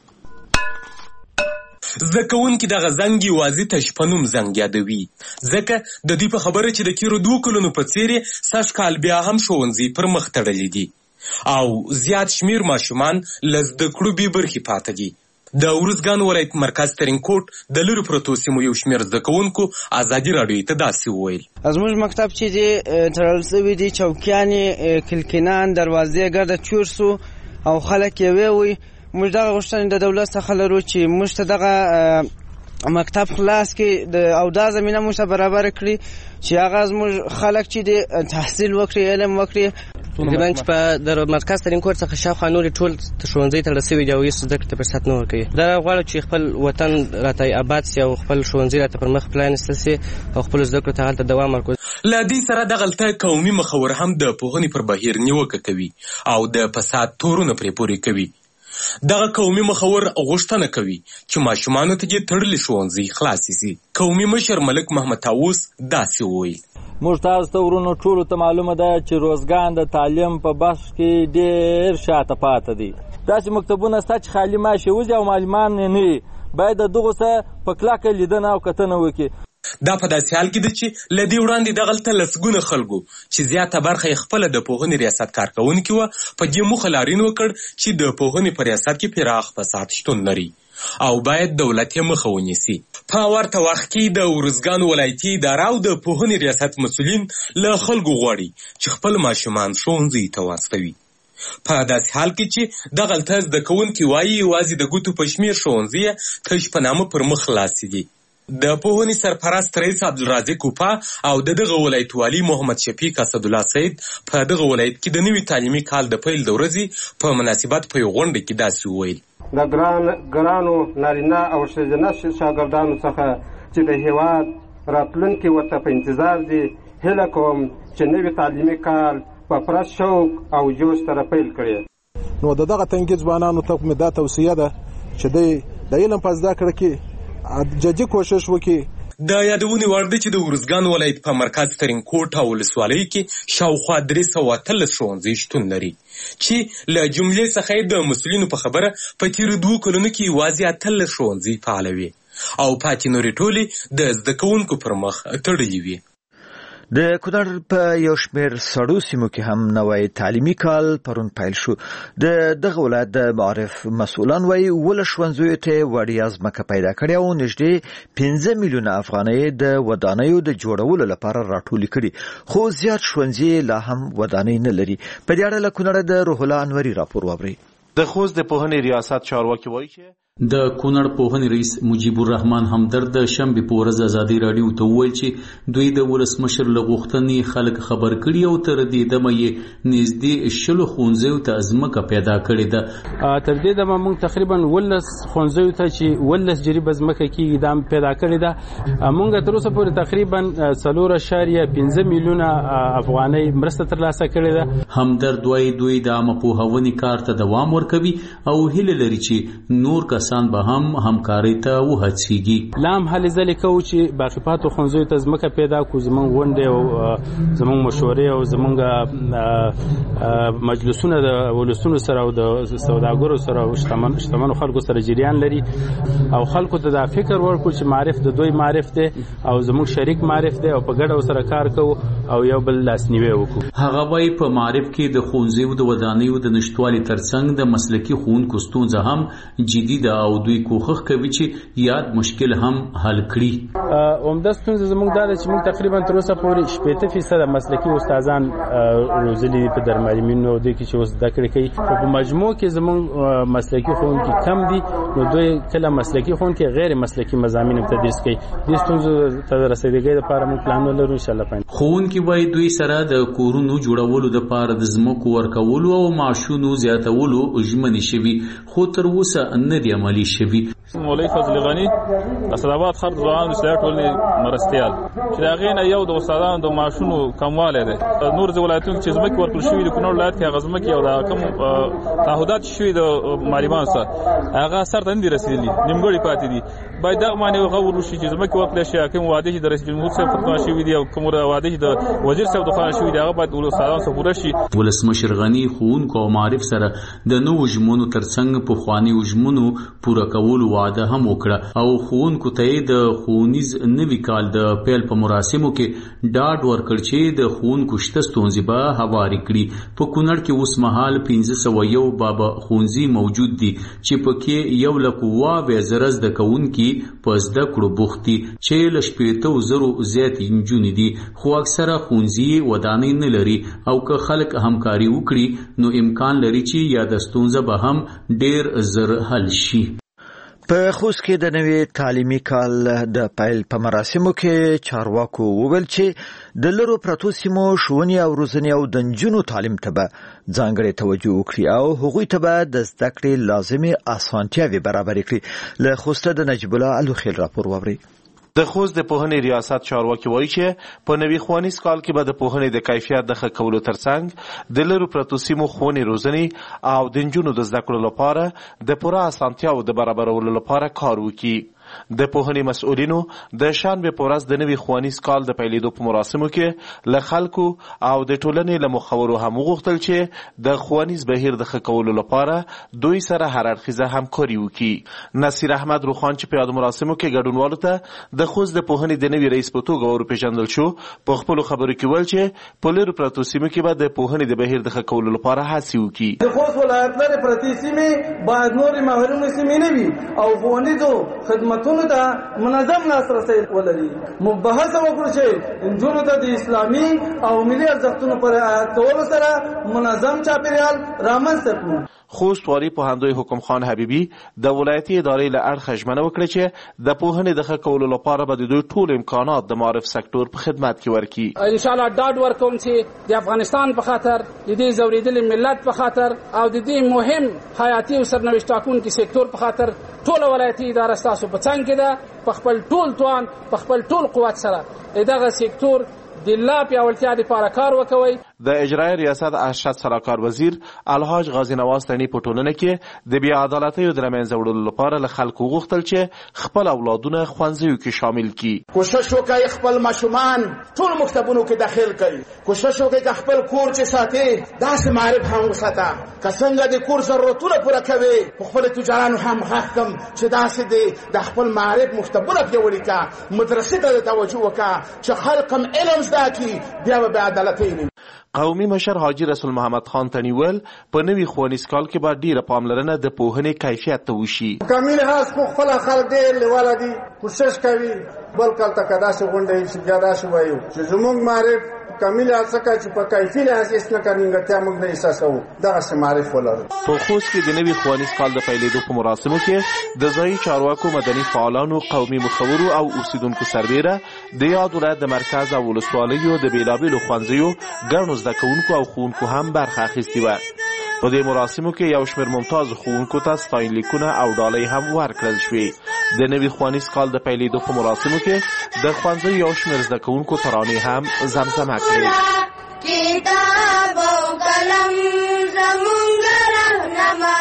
S15: زده کوونکي دغه زنګ یوازې تشپنوم زنګ یادوي ځکه د دوی په خبره چې د تېرو دوو کلونو په څېر سږ کال بیا هم ښوونځي پر مخ تړلي دي او زیات شمیر ماشومان له زده کړو بې برخې پاته دي. د ارزګان ولایت مرکز ترینکوټ د لرې پرتو سیمو یو شمیر زده کوونکو ازادي راډیو ته داسې وویل
S6: زموږ مکتب چې دی تړل سوي دي، چوکیانې، کلکینان، دروازې ګرده چور سو او خلک یې ووی موږ دغه غوښتنې د دولت څخه لرو چې موږ ته دغه مکتب خلاص کړي او دا زمینه موږ ته برابر کړي چې هغه زموږ خلک چې دی تحصیل وکړي، علم وکړي. تقریبا چې په د مرکز ترینکوټ څخه شاوخوا نورې ټول ښوونځي تړل سوي دي او هېڅ زده کړې ته فرصت نه ورکوي. دا غواړو چې خپل وطن راته آباد سي او خپل ښوونځي راته پر مخ پرانیستل سي او خپلو زده کړو ته هلته دوام ورکړو.
S15: له دې سره دغلته قومي مخور هم د پوهنې پر بهیر نیوکه کوي او د فساد تورونه پرې پورې کوي. دغه قومي مخور غوښتنه کوي چې ماشومانو ته دې تړلي ښوونځي خلاص سي. قومي مشر ملک محمد طاووس داسې وویل
S16: موږ تاسو ته ورونو ټولو ته معلومه ده چې روزګان د تعلیم په بخش کې ډېر شاته پاته دی. داسې مکتبونه شته چې خالي ماشې وځي او معلمان نه وي. باید د دغو څه په کلکه لیدنه او کتنه وکړي.
S15: دا په داسې حال کې ده چې له دې وړاندې دغلته لسګونه خلکو چې زیاته برخه یې خپله د پوهنې ریاست کارکوونکي وه په دې موخه لارین وکړ چې د پوهنې په ریاست کې پراخ فساد شتون لري او باید دولت یې مخه ونیسي. په ورته وخت کې د ارزګان ولایتي اداره او د پوهنې ریاست مسؤلین له خلکو غواړي چې خپل ماشومان ښوونځیو ته واستوي. په داسې حال کې چې دغلته زده کوونکي وایي یوازې د ګوتو په شمېر ښوونځي یې تش په نامه پر مخ خلاصې دي. د پوهنې سرپرست رئیس عبدالرازق کوپا او د دغه ولایت والي محمد شفیق اسدالله سید په دغه ولایت کې د نوي تعلیمي کال د پیل د ورځې په مناسبت په یو غونډه کې داسې وویل
S17: د ګران ګرانو نارینه او ښځینه شاګردانو څخه چې د هېواد راتلونکي ورته په انتظار دي هیله کوم چې نوي تعلیمي کال په پوره شوق او جوش سره پیل کړي.
S18: نو د دغه تنکي ځوانانو ته مې دا توصیه ده چې دوی د علم په زده کړه کې جدي کوشش وکړي.
S15: د یادونې وړ ده چې د ارزګان ولایت په مرکز ترینکوټ او ولسوالۍ کې شاوخوا درې سوه اتلس ښوونځي شتون لري چې له جملې څخه یې د مسؤلینو په خبره په تېرو دوو کلونو کې یوازې اتلس ښوونځي فعاله وي او پاتې نورې ټولې د زده کوونکو پر مخ تړلي وي.
S2: د کونړ په یو شمېر سړو سیمو کې هم نوی تعلیمي کال پرون پیل شو. د دغه ولایت د معارف مسؤلان وایي ولس ښوونځیو ته وړیا ځمکه پیدا کړې او نږدې پنځه میلیونه افغانۍ د ودانیو د جوړولو لپاره راټولې کړي، خو زیات ښوونځي لا هم ودانۍ نه لري. په دې اړه له کونړه د روح الله انوري راپور واورئ.
S19: د خوست د پوهنې ریاست چارواکي وایي چې
S20: د کونړ پوهنې رئیس مجیب الرحمن همدرد د شنبې په ورځ ازادي راډیو ته وویل چې دوی د ولسمشر له غوښتنې خلک خبر کړي او تر دې دمه یې نږدې شلو ښوونځیو ته ځمکه پیدا کړې ده.
S21: تر دې دمه موږ تقریبا ولس ښوونځیو ته چې ولس جریبه ځمکه کېږي دا پیدا کړې ده. موږ تر اوسه پورې تقریبا څلور اعشاریه پنځه میلیونه افغانۍ مرسته ترلاسه کړې ده.
S20: همدرد وایي دوی د عامه پوهونې کار ته دوام ورکوي او هیله لري چې نور کس سان به هم همکاري ته وهڅیږي.
S21: لام هلې ځلې کوو چې باقي پاتو ښوونځیو ته ځمکه پیدا کړو، زموږ غونډې او زموږ مشورې او زموږ مجلسونه د ولسونو سره او د سوداګرو سره او شتمنو خلکو سره جریان لري او خلکو ته دا فکر ورکړو چې معرف د دوی معرف دی او زموږ شریک معرف دی او په ګډه سره کار کوو او یو بل لاسنیوي وکړو.
S20: هغه وایي په معرف کې د ښوونځیو د ودانیو د نشتوالي ترڅنګ د مسلکي ښوونکو ستونزه هم جدي ده او دوی کوښښ کوي چې یاد مشکل هم حل کړي.
S21: عمده ستونزه زموږ دا ده چې موږ تقریبا تر اوسه پورې شپېته فیصده مسلکي استادان روزلي دي په درمعلمینو او دوی کې چې اوس زده کړې کوي. په مجموع کې زموږ مسلکي ښوونکي کم دي نو دوی کله مسلکي ښوونکي غیر مسلکي مضامین تدریس کوي. دې ستونزو ته د رسېدګۍ لپاره موږ پلان لرو انشاءالله.
S20: ښوونکي وایي دوی سره د کورونو جوړولو لپاره د ځمکو ورکولو او معاشونو زیاتولو ژمنې شوي خو تر اوسه نه دي عملي شوي.
S22: مولوی فضل غنی اسداباد خرد ځوانانو اصلاحي ټولنې مرستیال چې د هغې نه یو د استادانو د معاشونو کموالی دی. نور ځینې ولایتونو کې چې ځمکې ورکړل شوي د کونړ ولایت کې هغه ځمکې او د کوم تعهدات چې شوي د معلمانو سره هغه سر ته نه دي رسېدلي، نیمګړي پاتې دي. باید دغه معنی غور وشي چې ځمکې ورکړل شي، کوم وعدې چې د رئیس جمهور صاحب ته خوا شوي دي او کوم وعدې چې د وزیر صاحب ته خوا شوي دي هغه باید استادانو سره پوره شي.
S20: ولسمشر غني ښوونکو او معارف سره د نوو ژمنو ترڅنګ پخوانیو ژمنو پوره کولو وعده هم وکړه او ښوونکو ته د ښوونیز نوي کال د پیل په مراسمو کې ډاډ ورکړ چې د ښوونکو شته ستونزې به هوارې کړي. په کونړ کې اوس مهال پنځه سوه یو بابا ښوونځي موجود دي چې پکې یو لک اووه زره زده کوونکي په زده کړو بوخت دي چې له شپېتو زرو زیات نجونې دي، خو اکثره ښوونځي ودانۍ نه لري او که خلک همکاري وکړي نو امکان لري چې یا د ستونزه به هم ډېر زر حل شي.
S2: په خوست کې د نوي تعلیمي کال د پیل په مراسمو کې چارواکو وویل چې د لرو پرتو سیمو ښوونې او روزنې او د نجونو تعلیم ته به ځانګړې توجه وکړي او هغوی ته به د زده کړې لازمې اسانتیاوې برابرې کړي. له خوسته د نجیب الله الوخیل راپور واورئ.
S19: د خوست د پوهنې ریاست چارواکي وایي چې په نوي ښوونیز کال کې به د پوهنې د کیفیت د ښه کولو ترڅنګ د لرو پرتو سیمو ښوونې روزنې او د نجونو د زده کړو لپاره د پوره اسانتیاوو د برابرولو لپاره کار وکړي. د پوهنې مسؤلینو د شنبې په ورځ د نوي ښوونیز کال د پیلېدو په مراسمو کې له خلکو او د ټولنې له مخورو هم وغوښتل چې د ښوونیز بهیر د ښه کولو لپاره دوی سره هر اړخیزه همکاري وکړي. نصیر احمد روخان چې په یادو مراسمو کې ګډونوالو ته د خوست د پوهنې د نوي رئیس په توګه وروپېژندل شو، په خپلو خبرو کې ویل چې په لرو پرتو سیمو کې به د پوهنې د بهیر د ښه کولو لپاره هڅې وکړي.
S23: د خوست ولایت لرې پرتې سیمې باید نورې محرومې سیمې نه وي او ښوونیزو خدمت ته منظم لاسرسی ولري. مبحث وکړو چې نجونو ته د اسلامي او ملي ارزښتونو پر رعایت کولو سره منظم چاپیریال رامنځته کړو.
S19: خوست والي پوهندوی حکم خان حبیبي د ولایتي ادارې له اړخه ژمنه وکړه چې د پوهنې د ښه کولو لپاره به د دوی ټول امکانات د معرف سکتور په خدمت کې ورکړي.
S24: ان شاء الله ډاډ ورکوم چې د افغانستان په خاطر د دې ځورېدلي ملت په خاطر او د دې مهم حیاتي او سرنوشت ټاکونکي سکتور په خاطر ټول ولایتي اداره ستاسو په څنګ کې ده. په خپل ټول توان په خپل ټول قوت سره دغه سکتور د لا پیاوړتیا لپاره کار وکوي.
S19: د اجرایي ریاست ارشد سلاکار وزیر الحاج غازی نواز تنی په ټولنه کې د بې عدالتیو د رامنځته وړلو لپاره له خلکو غوښتل چې خپل اولادونه ښوونځیو کې شامل کړي.
S1: کوشش وکړئ خپل ماشومان ټول مکتبونو کې داخل کړئ. کوشش وکړئ چې خپل کور چې ساتي داسې معرف هم وساته که څنګه د کور ضرورتونه پوره کوي خپل تجارانو هم حق کم چې داسې دی د خپل معرف مکتبونه پیاوړي کا مدرسې ته توجه وکړه چې خلک هم علم زده کړي بیا به عدالتي نه.
S19: قومي مشر حاجی رسول محمد خان تنیول په نوي ښوونیز کال کې به ډیره پاملرنه د پوهنې کیفیت ته وشي.
S3: کامل هاس کو خپل خلک ډېر لیواله دي کوشش کوي بل کال ته کدا څه غونډه چې بیا داسې وایو چې زموږ معرف کامل هڅه چې په کیفیت اساس نه کارنګتیا موږ نه احساسو دغه سم معرف ولرو.
S19: په خوست کې د نوي ښوونیز کال د پیلېدو په مراسمو کې د ځایي چارواکو مدني فعالانو قومي مخورو او اوسیدونکو سربیره د یاد ولایت د مرکز او ولسوالیو د بیلابیلو ښوونځیو ګڼو زده کوونکو او ښوونکو هم برخه اخیستې وه. په دې مراسمو کې یو شمېر ممتاز ښوونکو ته ستاینلیکونه او ډالۍ هم ورکړل شوې. د نوي ښوونیز کال د پیلېدو په مراسمو کې د ښوونځیو یو شمېر زده کوونکو ترانې هم زمزمه کړې.
S4: کتاب او قلم زمونږ رهنما.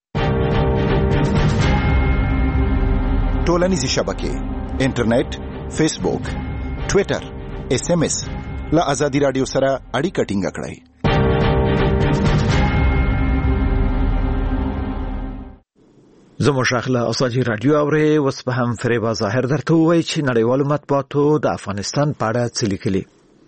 S8: ټولنیزې شبکې انټرنیټ، فیسبوک، ټویټر، ایس ایم ایس له ازادي راډیو سره اړیکه ټینګه کړئ.
S2: زموږ اخلا ازادي رادیو اوري اوس په هم فریبا ظاهر درته وایي چې نړیوالو مطبوعاتو د افغانستان په اړه څه لیکلي.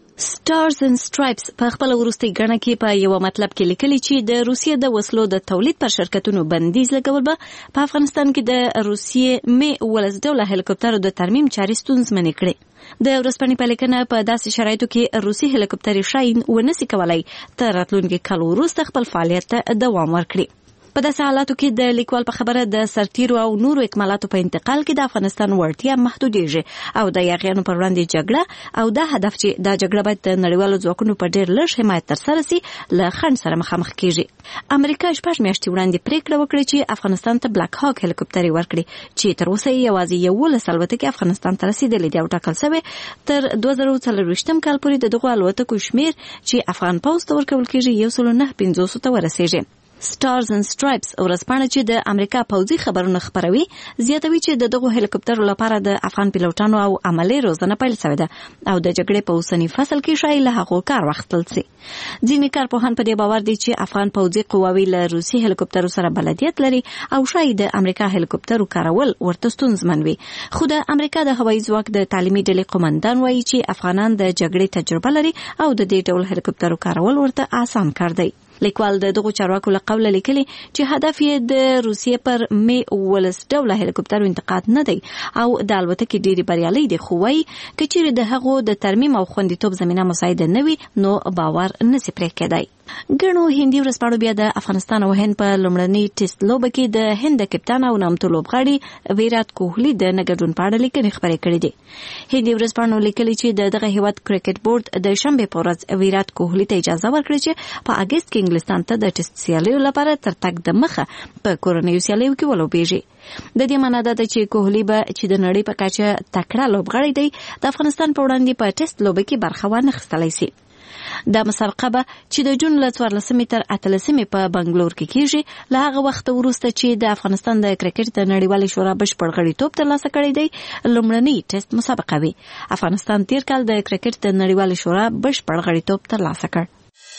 S14: سټارز اند سټرایپس په خپل وروستي غڼه کې په یو مطلب کې لیکلي چې د روسیې د وسلو د تولید پر شرکتونو بندیز لګول به په افغانستان کې د روسیې می ولس ډوله هلیکوپټرو د ترمیم چارې ستونزمنې کړې. د ورځپاڼې په لیکنه په داسې شرایطو کې روسي هلیکوپټري شاهین ونسي کولای تر راتلونکي کال وروسته خپل فعالیت ته دوام ورکړي. په داسې حالاتو کې د لیکوال په خبره د سرتیرو او نورو اکمالاتو په انتقال کې د افغانستان وړتیا محدودېږي او د یاغیانو پر وړاندې جګړه او دا هدف چې دا جګړه باید د نړیوالو ځواکونو په ډېر لږ حمایت ترسره سي له خنډ سره مخامخ کیږي. امریکا شپږ میاشتې وړاندې پریکړه وکړه چې افغانستان ته بلاک هاک هلیکوپټرې ورکړي چې تر اوسه یوازې یولس الوتکې افغانستان ته رسیدلې دي او ټاکل شوی تر دوه زره څلرویشتم کال پورې د دغو الوتکو شمیر چې افغان پوځ ته ورکول کیږي یو سل نه پنځوس ته ورسیږي. سټارز اند سټرایپس ورځپاڼه چې د امریکا پوځي خبرونه خبروي زیاتوي چې د دغو هلیکوپټرو لپاره د افغان پیلوټانو او عملي روزنه پیل شوې ده او د جګړې په اوسني فصل کې شاید له هغو کار واخیستل شي. ځینې کارپوهان په دې باور دي چې افغان پوځي قواوې له روسي هلیکوپټرو سره بلدیت لري او شاید د امریکا هلیکوپټرو کارول ورته ستونزمن وي. خو د امریکا د هوایي ځواک د تعلیمي ډلې قومندان وایي چې افغانان د جګړې تجربه لري او د دې ډول هلیکوپټرو کارول ورته آسان کار دی. لیکوال د دغو چارواکو له قوله لیکلي چې هدف یې د روسیې پر می ولس ډوله هلیکوپټرو انتقاد نه دی او د الوتکې ډېرې بریالۍ دي خو وایي که چیرې د هغو د ترمیم او خوندیتوب زمینه مساعده نه وي نو باور نسي پرې کېدای. ګڼو هندي ورځپاڼو بیا د افغانستان او هند په لومړنۍ ټیسټ لوبه کې د هند د کپتان او نامتو لوبغاړي ویرات کوهلی د نه ګډون په اړه لیکنې خپرې کړې دي. هندي ورځپاڼو لیکلي چې د دغه هیواد کرکټ بورډ د شنبې په ورځ ویرات کوهلی ته اجازه ورکړه چې په اگست کې انګلستان ته د ټیسټ سیالیو لپاره تر تګ د مخه په کورنیو سیالیو کې ولوبېږي. د دې معنی ده چې کوهلی به چې د نړۍ په کچه تکړه لوبغاړی دی د افغانستان په وړاندې په ټیسټ لوبه کې برخه وانه اخیستلی شي. دا مسابقه به چې د جون له څوارلسمې تر اتلسمې په بنګلور کې کیږي له هغه وخت وروسته چې د افغانستان د کرکټ د نړیوالې شورا بشپړ غړیتوب ترلاسه کړی دی لومړنۍ ټیسټ مسابقه وي. افغانستان تیر کال د کرکټ د نړیوالې شورا بشپړ غړیتوب ترلاسه کړ.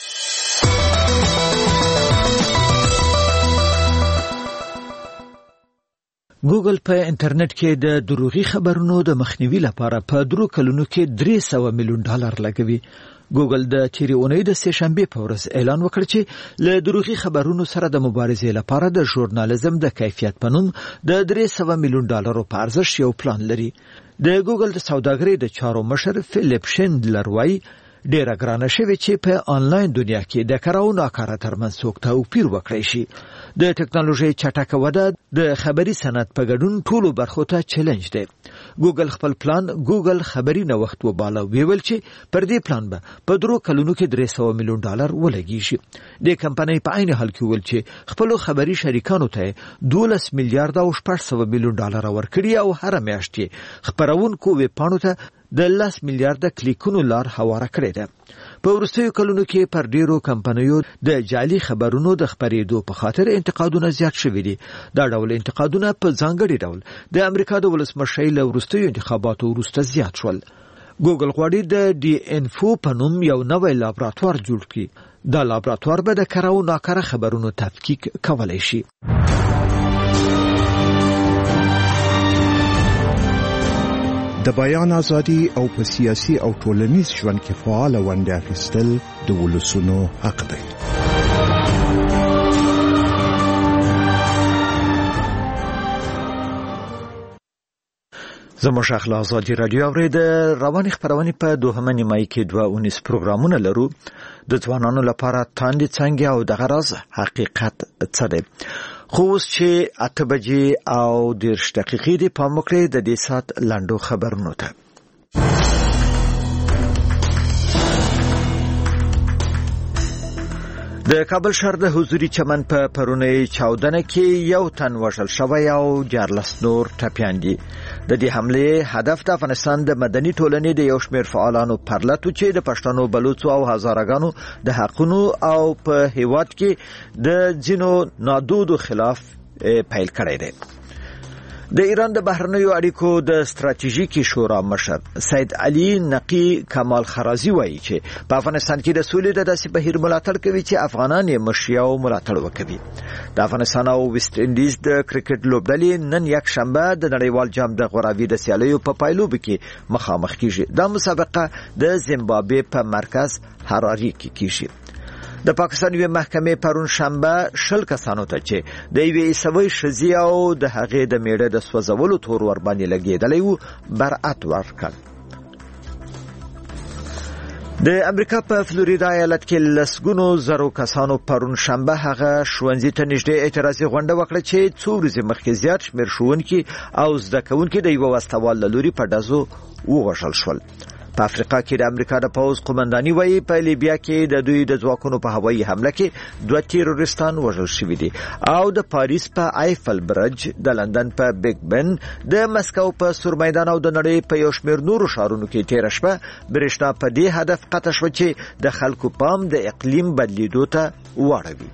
S2: ګوګل په انټرنیټ کې د دروغي خبرونو د مخنیوي لپاره په درو کلونو کې درې سوه میلیون ډالر لګوي. ګوګل د تیرې اونۍ د سه شنبې په ورځ اعلان وکړ چې له دروغي خبرونو سره د مبارزې لپاره د ژورنالیزم د کیفیت په نوم د درې سوه میلیون ډالرو په ارزښت یو پلان لري. د ګوګل د سوداګرۍ د چارو مشر فلیپ شندلر وایي ډیره ګرانه شوې چې په آنلاین دنیا کې د کار او ناکاره ترمنځ څوک توپیر وکړي شي. د ټکنالوژي چټکه وده د خبري صنعت په ګډون ټولو برخو ته چیلنج دی. ګوګل خپل پلان ګوګل خبري نوښت وباله ویل چې پر دې پلان به په درو کلونو کې درې سوه میلیون ډالر ولګیږي. د کمپنۍ په عین حال کې ویل چې خپل خبري شریکانو ته دولس میلیارډ او شپږ سوه میلیون ډالر ورکړي او هر میاشت خبرونکو ویب پاڼو ته د لس میلیارډ کلیکونو لار هواره کړې ده. په وروستیو کلونو کې پر ډیرو کمپنیو د جعلي خبرونو د خپرېدو په خاطر انتقادونه زیات شوي دي. دا ډول انتقادونه په ځانګړي ډول د امریکا د ولسمشرۍ له وروستیو انتخاباتو وروسته زیات شول. ګوګل غواړي د ډي انفو په نوم یو نوی لابراتوار جوړ کړي. دا لابراتوار به د کره او ناکره خبرونو تفکیک کولی شي.
S5: د بیان ازادي او په سیاسي او ټولنیز ژوند کې فعال ونډه اخیستل د ولسونو حق دی.
S2: زموږ اخلا ازادي رادیو اورید رواني خبرونه په دوهمه نیمایي کې دوه اونیس پروګرامونه لرو. د ځوانانو لپاره تاندې څنګه او د غرض حقیقت څه دی. خو اوس چې اته بجې او دېرش دقیقې دي پام وکړئ د دې ساعت لنډو خبرونو ته. د کابل شهر د حضوري چمن په پرونی چاودنه کې یو تن وژل شوی او دیارلس نور ټپیان دي. د دې حمله هدف د افغانستان د مدني ټولنې د یو شمېر فعالانو پرلتو چې د پښتنو بلوڅو او هزارګانو د حقونو او په هیواد کې د ځینو نادودو خلاف پیل کړی دی. د ایران د بهرنیو اړیکو د ستراتیژیکي شورا مشر سید علي نقی کمال خرازی وایي چې په افغانستان کې د سولې د داسې بهیر ملاتړ کوي چې افغانان یې مشیا او ملاتړ وکوي. د افغانستان او ویسټ انډیز د کرکټ لوبډلې نن یک شنبه د نړیوال جام د غوراوي د سیالیو په پایلوب کې مخامخ کیږي. دا مسابقه د زیمبابوې په مرکز حراري کې کیږي. د پاکستان یو محکمې پرون شنبه شل کسانو ته چې د یوې عیسوي ښځې او د هغې د میړه د سوځولو تور ور باندې لګېدلی و برأت ورکړ. د امریکا په فلوریدا ایالت کې لسګونو زرو کسانو پرون شنبه هغه ښوونځي ته نږدې اعتراضي غونډه وکړه چې څو ورځې مخکې زیات شمېر ښوونکي او زده کوونکي د یوه وسوال له لوري په ډزو ووژل شول. په افریقا کې د امریکا د پوځ قومنداني وایي په لیبیا کې د دوی د ځواکونو په هوایي حمله کې دوه تیروریستان وژل شوي دي او د پاریس په آیفل برج، د لندن په بیگ بن، د مسکو په سور میدان او د نړۍ په یو شمېر نورو ښارونو کې تېره شپه برېښنا په دې هدف قطع شوه چې د خلکو پام د اقلیم بدلیدو ته واړوي.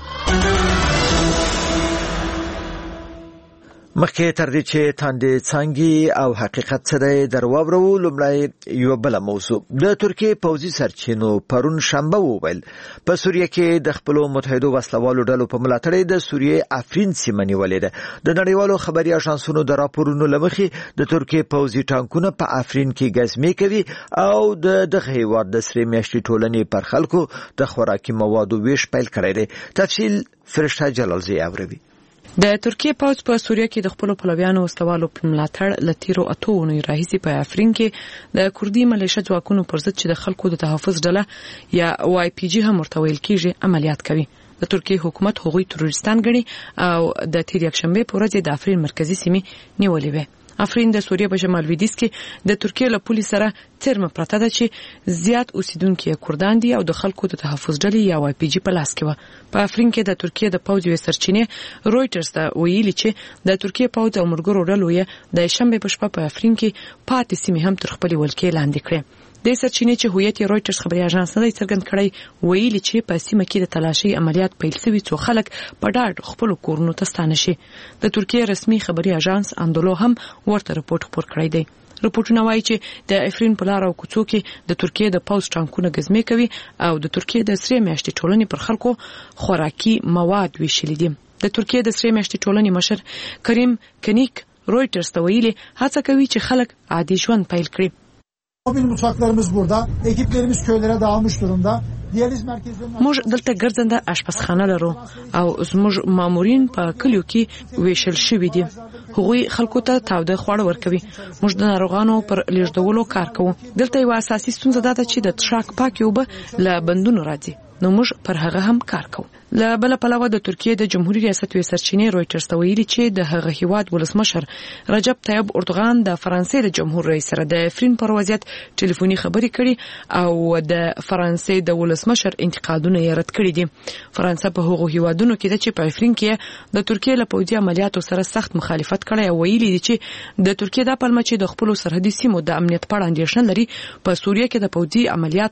S2: مخکې تر دې چې تاندې څانګې او حقیقت څه دی در واورو، لومړی یوه بله موضوع. د ترکیې پوځي سرچینو پرون شنبه وویل په سوریه کې د خپلو متحدو وسلوالو ډلو په ملاتړ د سوریې افرین سیمه نیولې ده. د نړیوالو خبري اژانسونو د راپورونو له مخې د ترکیې پوځي ټانکونه په افرین کې ګزمې کوي او د دغه هیواد د سرې میاشتې ټولنې پر خلکو د خوراکي موادو ویش پیل کړی دی. تفصیل فرشته جلالزی اوروي.
S7: د ترکیې پوځ په سوریه کې د خپلو پلویانو وسلوالو په ملاتړ له تیرو اتو اونیو راهیسې په افرین کې د کوردي ملیشه ځواکونو پر ضد چې د خلکو د تحفظ ډله یا وای پی جی هم ورته ویل کېږي عملیات کوي. د ترکیې حکومت هغوی تروریستان ګڼي او د تیر یکشنبې په ورځ د افرین مرکزي سیمې نیولې وې. افرین د سوریه په شمال لویدیځ کې د ترکیې له پولې سره څرمه پرته ده چې زیات اوسیدونکي کردان دي او د خلکو د تحفظ ډلې یا وای پی جی په لاس کې و. په افرین کې د ترکیې د پوځ یوې سرچینې رویټرز ته ویلي چې د ترکیې پوځ او ملګرو ډلو یې د شنبې په شپه په افرین کې پاتې سیمې هم تر خپلې ولکې لاندې کړې. د سرچینې چې هویت یې رویټرز خبري اژانس نه دی څرګند کړی ویلي چې په سیمه کې د تلاشي عملیات پیل شوي څو خلک په ډاډ خپل کورونو ته ستانه شي. د ترکیې رسمي خبري اژانس اندولو هم ورته رپورټ خپور کړی دی. رپورټونه وایي چې د افرین په لار او کوڅو کې د ترکیې د پوځ ټانکونه ګزمې کوي او د ترکیې د سرې میاشتې ټولنې پر خلکو خوراکي مواد ویشلي دي. د ترکیې د سرې میاشتې ټولنې مشر کریم کنیک رویټرز ته ویلي هڅه کوي چې خلک عادي ژوند پیل کړي.
S9: Mobil mutfaklarımız burada. Ekiplerimiz köylere dağılmış durumda. Diyaliz merkezlerinin
S7: موږ دلته ګرځنده آشپزخانه لرو او زموږ مامورین په کلیو کې ویشل شوي دي. هغوی خلکو ته تاوده خواړه ورکوي. موږ د ناروغانو پر لیږدولو کار کوو. دلته یو اساسي ستونزه ده چې د څښاک پاکې اوبه له بندونو راځي. نو موږ پر هغه هم کار کوو. له بل پلوه د ترکیې د جمهوریت ریاست وی سرچینې رویټرز ته ویلي چې د هغه هیواد ولسمشر رجب طیب اردوغان د فرانسې د جمهور رئیس سره د افرین پر وضعیت ټلیفوني خبرې کړي او د فرانسې د ولسمشر انتقادونه یې رد کړي دي. فرانسه په هغو هیوادونو کې د چې په افرین کې د ترکیې له پوځي عملیاتو سره سخت مخالفت کړي او ویلي دي چې د ترکیې د پلمه چې د خپل سرحدي سیمو د امنیت په اړه اندېښنه لري په سوریه کې د پوځي عملیاتو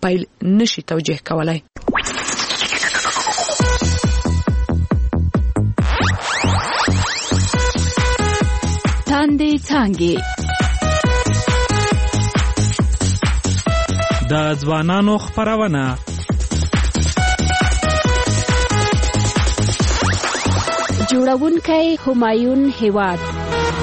S7: پیل نشي توجیه کولای.
S14: تاندې څانګې
S10: د ځوانانو خپرونه
S14: جوړونکی همایون هیواد. د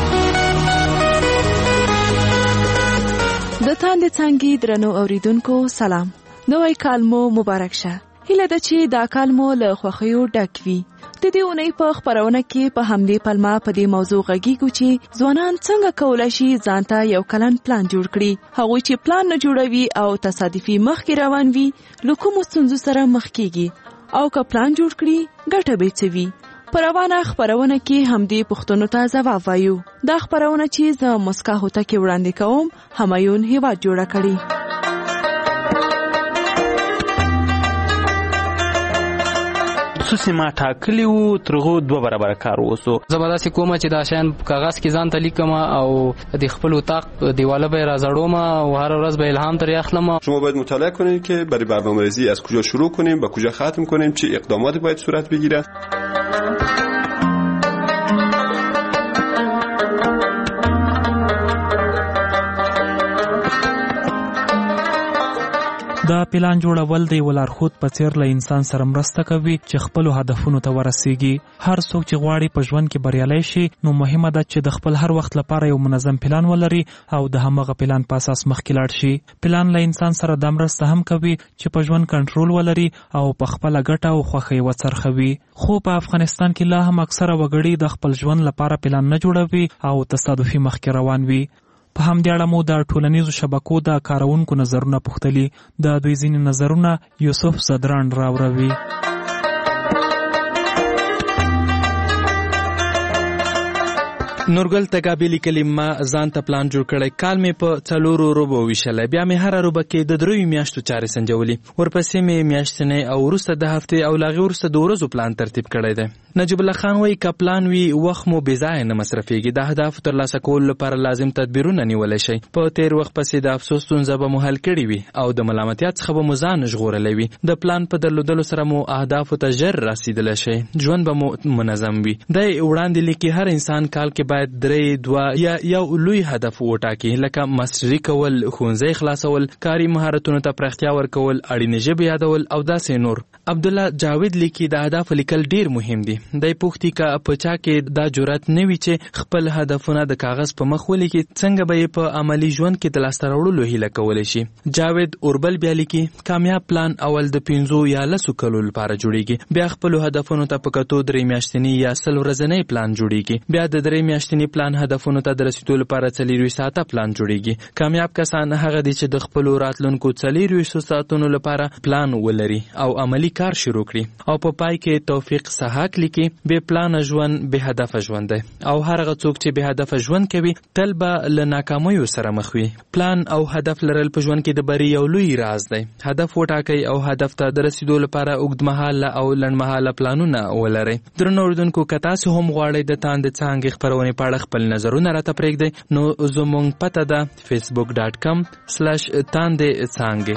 S14: تاندې څانګې درنو اوریدونکو سلام. نوی کال مو مبارک شه. هیله ده چې دا کال مو له خوښیو ډک وي. د دې اونۍ په خپرونه کې په همدې پلمه په دې موضوع غږیږو چې ځوانان څنګه کولای شي ځان ته یو کلن پلان جوړ کړي. هغوی چې پلان نه جوړوي او تصادفي مخکې روان وي له کومو ستونزو سره مخ کیږي او که پلان جوړ کړي ګټه به څه وي. په روانه خپرونه کې همدې پوښتنو ته ځواب وایو. دا خپرونه چې زه مسکا هوتکې وړاندې کوم همایون هیواد جوړه کړي.
S11: خصوصي ما ټاکلی وو ترغو دوه برابر کار وسو.
S12: زه به داسې کومه چې دا شیان په کاغذ کې ځان ته لیکم او د خپل اتاق دیواله به راځړوم او هر ورځ به الهام ترې اخلم.
S13: شما باید مطالعه کنید که برای برنامه‌ریزی از کجا شروع کنیم و کجا ختم کنیم، چه اقداماتی باید صورت بگیرد.
S10: دا پلان جوړول د یو لارښود په څیر له انسان سره مرسته کوي چې خپلو هدفونو ته ورسیږي. هر څوک چې غواړي په ژوند کې بریالی شي نو مهمه ده چې د خپل هر وخت لپاره یو منظم پلان ولري او د همغه پلان په اساس مخکې لاړ شي. پلان له انسان سره د مرسته هم کوي چې په ژوند کنټرول ولري او په خپله ګټه او خوښۍ وڅرخوي. خو په افغانستان کې لا هم اکثره وګړي د خپل ژوند لپاره پلان نه جوړوي او تصادفي مخکې روان وي. په همدې اړه مو د ټولنیزو شبکو د کارونکو نظرونه پوښتلي. د دوی ځینې نظرونه یوسف زدران راوروي.
S25: نورګل تګابلی کلمه ځان ته پلان جوړ کړی. کال مې په څلورو روبو ویشلی. بیا مې هره روبه کې د دریو میاشتو چارې سنجولي. ورپسې مې میاشتنۍ او وروسته د هفتې او له هغې وروسته د ورځو پلان ترتیب کړی دی. نجیب الله خان وایي که پلان وي وخت مو بېځایه نه مصرفېږي. د اهدافو ترلاسه کولو لپاره لازم تدبیرونه نیولی شئ. په تېر وخت پسې د افسوس ستونزه به مو حل کړې وي او د ملامتیا څخه به مو ځان ژغورلی وي. د پلان په درلودلو سره مو اهدافو ته ژر رسېدلی شئ. ژوند به مو منظم وي. دی وړاندې لیکي هر انسان کال کې باید درې دوه یا یو لوی هدف وټاکي، لکه ماستري کول، ښوونځی خلاصول، کاري مهارتونو ته پراختیا ورکول، اړینې ژبې یادول او داسې نور. عبدالله جاوید لیکي د اهدافو لیکل ډیر مهم دي. دی پوښتي که په چا کې دا جرأت نه وي چې خپل هدفونه د کاغذ په مخ ولیکي څنګه به یې په عملي ژوند کې د لاسته راوړلو هیله کولی شي. جاوید اوربل بیا لیکي کامیاب پلان اول د پنځو یا لسو کلو لپاره جوړیږي. بیا خپلو هدفونو ته په کتو درې میاشتني یا سل ورځنی پلان جوړیږي. بیا د درې میاشتني پلان هدفونو ته د رسیدو لپاره څلېرویشت ساعته پلان جوړیږي. کامیاب کسان هغه دي چې د خپلو راتلونکو څلېرویشتو ساعتونو لپاره پلان ولري او عملي کار شروع کړي. او په پای کې توفیق سحاق لیکي بې پلانه ژوند بې هدفه ژوند دی او هر هغه څوک چې بې هدفه ژوند کوي تل به له ناکامیو سره مخ وي. پلان او هدف لرل په ژوند کې د بري یو لوی راز دی. هدف وټاکئ او هدف ته د رسیدو لپاره اوږدمهاله او لنډمهاله پلانونه ولرئ. درنو اورېدونکو که تاسو هم غواړئ د تاندې څانګې خپرونې په اړه خپل نظرونه راته پرېږدئ نو زموږ پته ده فیسبوک ډاټ کم سلاش تاندې څانګې.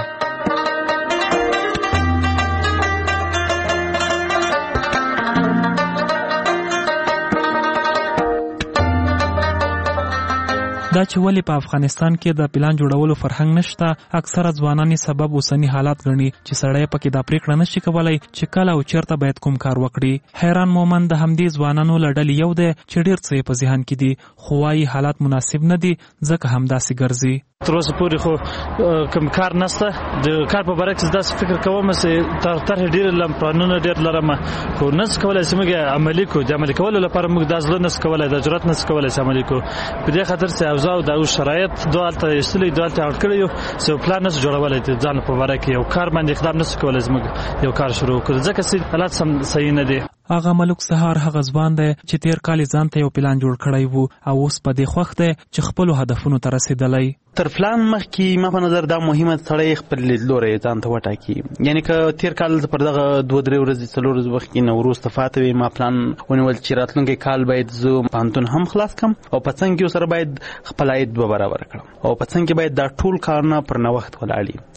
S10: دا چې ولې په افغانستان کې د پلان جوړولو فرهنګ نشته، اکثره ځوانان سبب اوسنی حالات ګڼي چې سړی پکې دا پریکړه نشي کولای چې کله او چیرته باید کوم کار وکړي. حیران مومن د همدې ځوانانو له ډلې یو دی چې ډېر څه یې په ذهن کې دي خو وایي حالات مناسب نه دي ځکه همداسې ګرځي.
S26: تر اوسه پورې خو کوم کار نشته. د کار په باره کې داسې فکر کوم چې طرح ډېر لم پلانونه ډېر لرم خو نس کولای چې موږ عملي کړو. د عملي کولو لپاره موږ د زړه نس کولای د جرأت نس کولای چې عملي کړو. په دې خاطر چې اوضاع او د شرایط دوالته استلې دوالته اړ کړی یو چې پلان نس جوړولای ته ځان په باره کې یو کار باندې اقدام نس کولای چې موږ یو کار شروع کړو ځکه چې حالات سم صحیح نه دي.
S10: هغه ملک سهار هغه ځوان دی چې تیر کال ځان ته یو پلان جوړ کړی وو او اوس په دې خوښ دی چې خپلو هدفونو ته رسېدلی.
S11: تر پلان مخکې ما په نظر دا مهمه سړی خپل لیدلوری ځان ته وټاکي. یعنی که تیر کال پر دغه دوه درې ورځې څلور ورځې وخت کې نه وروسته پاته وي ما پلان ونیول چې راتلونکی کال باید زه پوهنتون هم خلاص کړم او په څنګ کې سره باید خپل عاید دوه برابر کړم او په څنګ کې باید دا ټول کارونه پر نوښت ولاړ وي.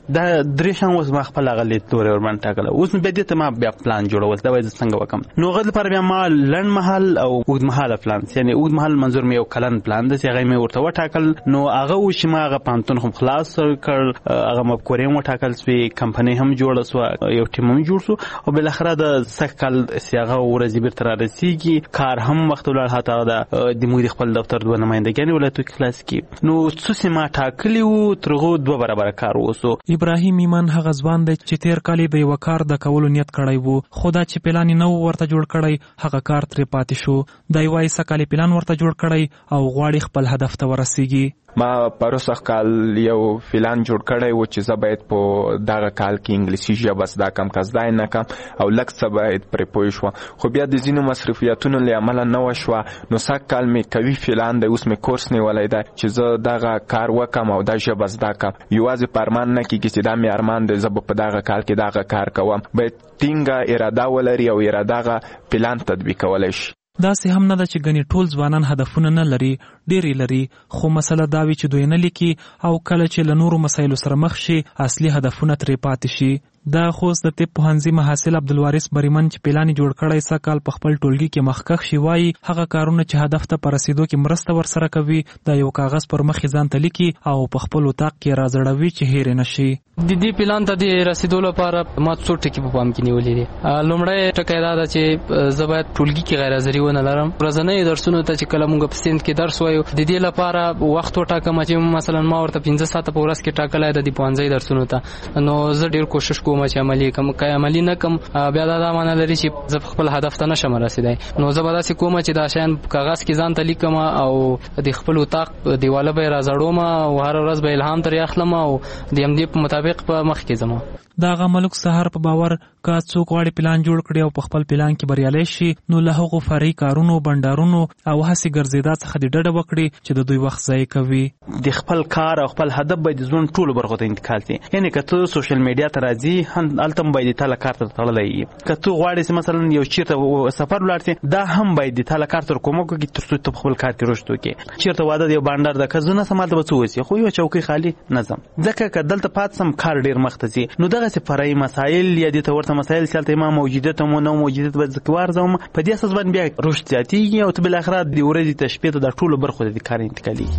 S11: دا درې شان اوس ما خپل غلې تورې ورمن ټاکل اوس بیا دې ته ما بیا پلان جوړول دا وایي څنګه وکم نو غل پر بیا ما لن محل او اوږد مهاله پلان یعنی اوږد مهال منظور مې یو کلن پلان د هغه مې ورته وټاکل نو هغه و چې ما هغه پانتون هم خلاص کړ هغه مفکورې وټاکل سوې کمپنۍ هم جوړه سو یو ټیم هم جوړ سو او بل اخره د سکل سیاغه ورځې بیرته را رسیږي کار هم وخت ولر هاته د مدیر خپل دفتر دوه نمائندګانې ولایتو کې خلاص کی نو څه ما ټاکلی وو ترغه دوه برابر کار وسو.
S10: ابراهیم ایمان هغه ځوان دی چې تیر کال د یو کار د کولو نیت کړی وو خو دا چې پلان نه ورته جوړ کړی هغه کار ترې پاتې شو دا یوای سکالي پلان ورته جوړ کړی او غواړي خپل هدف ته ورسیږي.
S6: ما پروسه کال یو پلان جوړ کړی و چې زه باید په دغه کال کې انګلیسي ژبه زده کم که زده نه کم او لږ څه باید پرې پوه شوم خو بیا د ځینو مصرفیاتونو له امله نه وشوه نو سږ کال مې قوي پلان دی اوس مې کورس نیولی دی چې زه دغه کار وکم او دا ژبه زده کم یوازې په ارمان نه کېږي چې دا مې ارمان دی زه به په دغه کال کې دغه کار کوم باید ټینګه اراده ولري او اراده هغه پلان تطبیقولی شي.
S10: داسې هم نه ده چې ګنې ټول ځوانان هدفونه نه لري ډېرې لري خو مسله دا وي چې دوی نه لیکي او کله چې له نورو مسایلو سره مخ شي اصلي هدفونه ترې پاتې شي. دا خوست د طب پوهنځي محصل عبدالوارث بریمن چې پلان جوړ کړی سږ کال په خپل ټولګي کې مخکښ شي وایي هغه کارونه چې هدف ته په رسیدو کې مرسته ورسره کوي دا یو کاغذ پر مخ ځان ته لیکي او په خپل اتاق کې راځړوي چې هېر نه شي.
S12: د دې پلان ته د رسیدو لپاره ما څو ټکي په پام کې نیولې دي. لومړی ټکی دا ده چې زه باید ټولګي کې غیر حاضري ونه لرم. ورځنۍ درسونو ته چې کله موږ په سیند کې درس وایو د دې لپاره وخت وټاکم چې مثلا ما ورته پنځه ساعته په ورځ کې ټاکلی د دې پوهنځي درسونو ته نو زه ډېر کوشش کوم چې عملي کوم که عملي نه کوم بیا دا معنی لري چې زه خپل هدف ته نشم رسیدای نو زه به داسې کوم چې دا شیان کاغذ کې ځان ته لیکم او د خپل اتاق دیواله به یې راځړوم او هر ورځ به الهام ترې اخلم او د همدې په مطابق په مخ کې ځم.
S10: دا هغه ملک سهار په باور که څوک غواړي پلان جوړ کړي او په خپل پلان کې بریالی شي نو له هغو فرعي کارونو بنډارونو او هسې ګرځېدا څخه د ډډه وکړي چې د دوی وخت ضایع کوي.
S11: د خپل کار او خپل هدف باید د ژوند ټولو برخو ته انتقال شي. یعنې که ته سوشل میډیا ته راځي هلته هم باید د تا له کار ته تړلی وي. که ته غواړې چې مثلا یو چېرته سفر ولاړ شې دا هم باید د تا له کار سره کومک وکړي تر څو ته په خپل کار کې رشد وکړې. چېرته واده د یو بانډار ده که زه نسم هلته به څه وسي خو یو چوکۍ خالي نه ځم ځکه که دلته پاتې سم کار ډېر مخته ځي نو دغسې فرعي مسایل یا دې ته ورته مسایل چې هلته ما موجودیت هم نه موجودیت به زه وارزوم په دې اساس باندې بیا رشد زیاتېږي او ته بالاخره د ورځې ته شپې ته د ټولو برخو ته د کار انتقالېږي.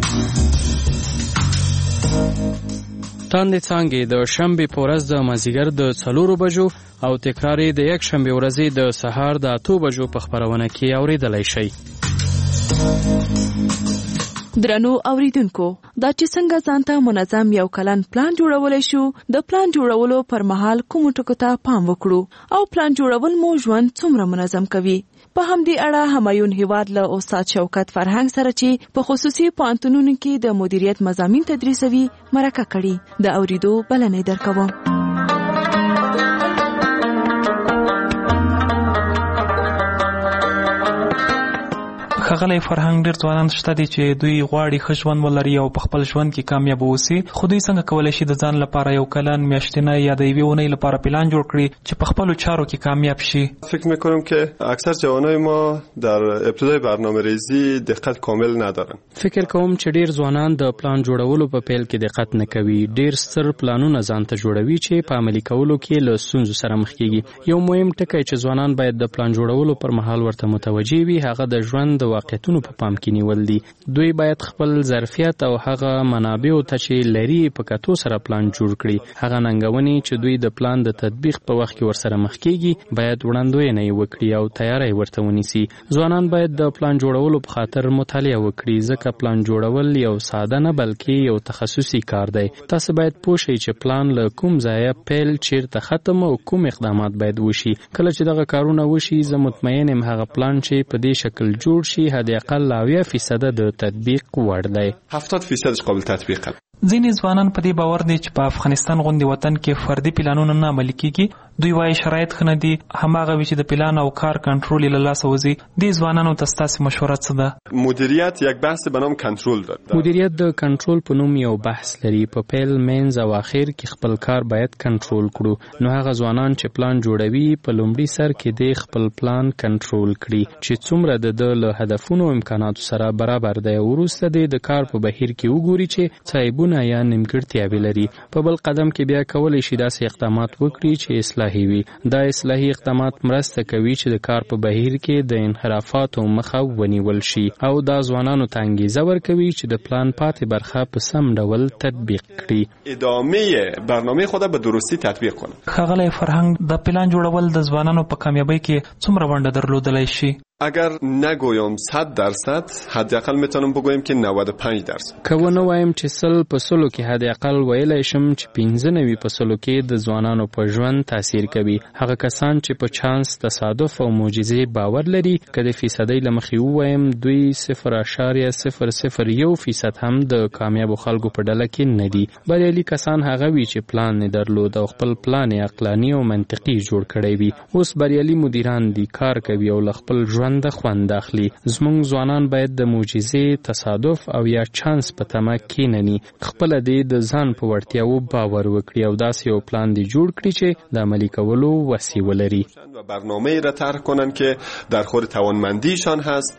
S25: تاندې څانګې د شنبې په ورځ د مازدیګر د څلورو بجو او تکرار یې د یک شنبې ورځې د سهار د اتو بجو په خپرونه کې اورېدلی شئ.
S15: درنو اوریدونکو دا چې څنګه ځانته منظم یو کلن پلان جوړولی شو د پلان جوړولو پر مهال کومو ټکو ته پام وکړو او پلان جوړول مو ژوند څومره منظم کوي. په همدې اړه همایون هیواد له استاد شوکت فرهنګ سره چې په خصوصي پوهنتونونو کې د مدیریت مضامین تدریسوي مرکه کړي د اوریدو بلنې درکوم.
S10: ښاغلی فرهنګ ډېر ځوانان شته دي چې دوی غواړي ښه ژوند ولري او په خپل ژوند کې کامیاب اوسي خو دوی څنګه کولی شي د ځان لپاره یو کلن میاشتنی یا د یوې اونۍ لپاره پلان جوړ کړي چې په خپلو چارو کې کامیاب شي؟
S13: فکر میکنم که اکثر جوانای ما در ابتدای برنامه ریزی دقت کامل ندارن.
S25: فکر کوم چې ډېر ځوانان د پلان جوړولو په پیل کې دقت نه کوي. ډېر ستر پلانونه ځان ته جوړوي چې په عملي کولو کې له ستونزو سره مخ کېږي. یو مهم ټکی چې ځوانان باید د پلان جوړولو پر مهال ورته متوجه وي هغه د ژوند د واقعیتونو په پام کې نیول دي. دوی باید خپل ظرفیت او هغه منابعو ته چې لري په کتو سره پلان جوړ کړي. هغه ننګونې چې دوی د پلان د تطبیق په وخت کې ورسره مخ کېږي باید وړاندوینه یې وکړي او تیاری ورته ونیسي. ځوانان باید د پلان جوړولو په خاطر مطالعه وکړي ځکه پلان جوړول یو ساده نه بلکې یو تخصصي کار دی. تاسو باید پوه شئ چې پلان له کوم ځایه پیل چیرته ختم او کوم اقدامات باید وشي. کله چې دغه کارونه وشي زه مطمئن یم هغه پلان چې په دې شکل جوړ شي حد اقل اویا فیصده د تطبیق وړ دی.
S13: هفتاد فیصدش قابل تطبیق.
S10: ځینې ځوانان په دې باور دي چې په افغانستان غوندې وطن کې فردي پلانونه نه عملي کېږي دوی وايي شرایط ښه نه دي، هماغه وي چې د پلان او کار کنټرول له لاسه وځي. دې ځوانانو ته ستاسې مشوره څه ده؟
S13: مدیریت یک بحث به نام کنټرول داره.
S25: مدیریت د کنټرول په نوم یو بحث لري. په پیل منځ او اخر کې خپل کار باید کنټرول کړو. نو هغه ځوانان چې پلان جوړوي په لومړي سر کې د خپل پلان کنټرول کړي چې څومره د له هدفونو او امکاناتو سره برابر دی. وروسته د کار په بهیر کې وګوري چې څه عیبونه یا نیمګړتیاوې لري. په بل قدم کې بیا کولی شي داسې اقدامات وکړي چې اصلاحي وي. دا اصلاحي اقدامات مرسته کوي چې د کار په بهیر کې د انحرافاتو مخه ونیول شي او دا ځوانانو ته انګیزه ورکوي چې د پلان پاتې برخه په سم ډول تطبیق کړي،
S13: ادامه برنامه خود به درستی تطبیق کنه.
S10: ښاغلی فرهنګ، د پلان جوړول د ځوانانو په کامیابی کې څومره ونډه درلودلی شي؟
S13: اگر نگویم صد درصد، حداقل میتونم بگویم که نود و پنج درصد.
S25: که و نوایم چې سل په سلو کې حداقل ویلی شم چې پنځه نوي په سلو کې د ځوانانو په ژوند تاثیر کوي. هغه کسان چې په چانس، تصادف او معجزې باور لري، که د فیصدۍ له مخې ووایم دوی صفر اعشاریه صفر صفر یو فیصد هم د کامیابو خلکو په ډله کې نه دي. بریالي کسان هغه وي چې پلان یې درلود او خپل پلان یې عقلاني او منطقي جوړ کړی وي. اوس بریالي مدیران دي، کار کوي او له خپل ژوند د خوند اخلي. زموږ ځوانان باید د معجزې، تصادف او یا چانس په تمه کینني، خپل دې د ځان په وړتیاو باور وکړي او داسې یو پلان دی جوړ کړي چې د عملي کولو وسیله ولري
S13: و برنامه‌ای را طرح کنند که در خور توانمندیشان هست.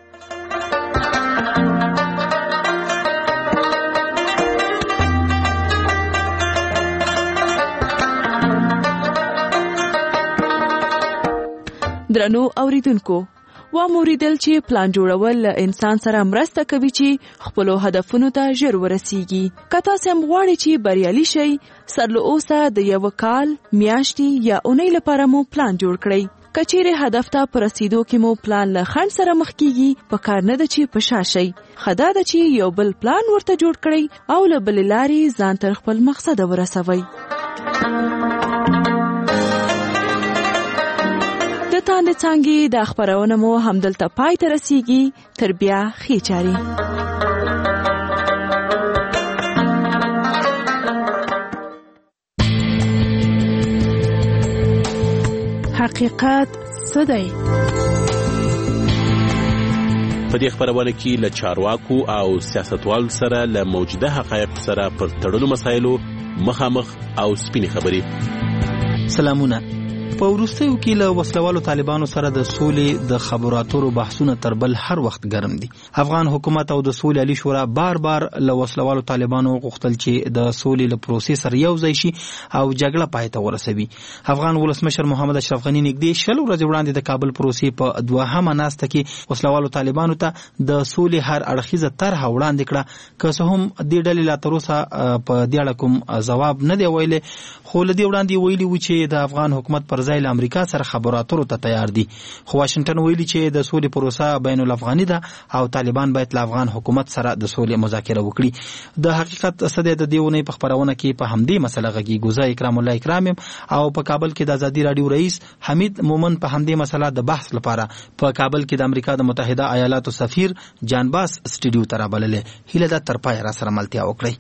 S15: درنو اوریدونکو، و موریدل چې پلان جوړول له انسان سره مرسته کوي چې خپل هدفونو ته ژر ورسیږي. که تاسو هم غواړئ چې بریالي شئ، سر له اوسه د یو کال، میاشتې یا اونۍ لپاره مو پلان جوړ کړئ. که چیرې هدف ته په رسیدو کې مو پلان له خنډ سره مخ کیږي، په کار نه ده چې په شا شئ. ښه دا ده چې یو بل پلان ورته جوړ کړئ او له بلې لارې ځان تر خپل مقصده ورسوئ. د تاندې څانګې د خپرونه مو همدلته پای ته رسیږي. تر بیا ښې چارې. حقیقت څه دی؟
S16: په دې خبرونه کې له چارواکو او سیاستوالو سره له موجوده حقایق سره پر تړلو مسایلو مخامخ او سپینې خبرې.
S17: سلامونه. په وروستیو کې له وسلوالو طالبانو سره د سولې د خبرو اترو بحثونه تر بل هر وخت ګرم دي. افغان حکومت او د سولې علي شورا بار بار له وسلوالو طالبانو غوښتل چې د سولې له پروسې سره یو ځای شي او جګړه پای ته ورسوي. افغان ولسمشر محمد اشرف غني نږدې شل ورځې وړاندې د کابل پروسې په دوهمه ناسته کې وسلوالو طالبانو ته د سولې هر اړخیزه طرحه وړاندې کړه. که څه هم دې ډلې لا تر اوسه په دې اړه کوم ځواب نه دی ویلی، خو له دې وړاندې ویلي و چې د افغان حکومت پر ځای له امریکا سره خبرو اترو ته تیار دي. خو واشنگټن ویلي چې د سولې پروسه بین الافغاني ده او طالبان باید له افغان حکومت سره د سولې مذاکره وکړي. د حقیقت څه دی د دې ونې په خبرونه کې په همدې مسله غږیږو. زه اکرام الله اکرام یم او په کابل کې د ازادي راډیو رئیس حمید مومن په همدې مسله د بحث لپاره په کابل کې د امریکا د متحده ایالاتو سفیر جان باس سټډیو ته رابللې. هیله ده تر پایه را سره ملتیا وکړئ.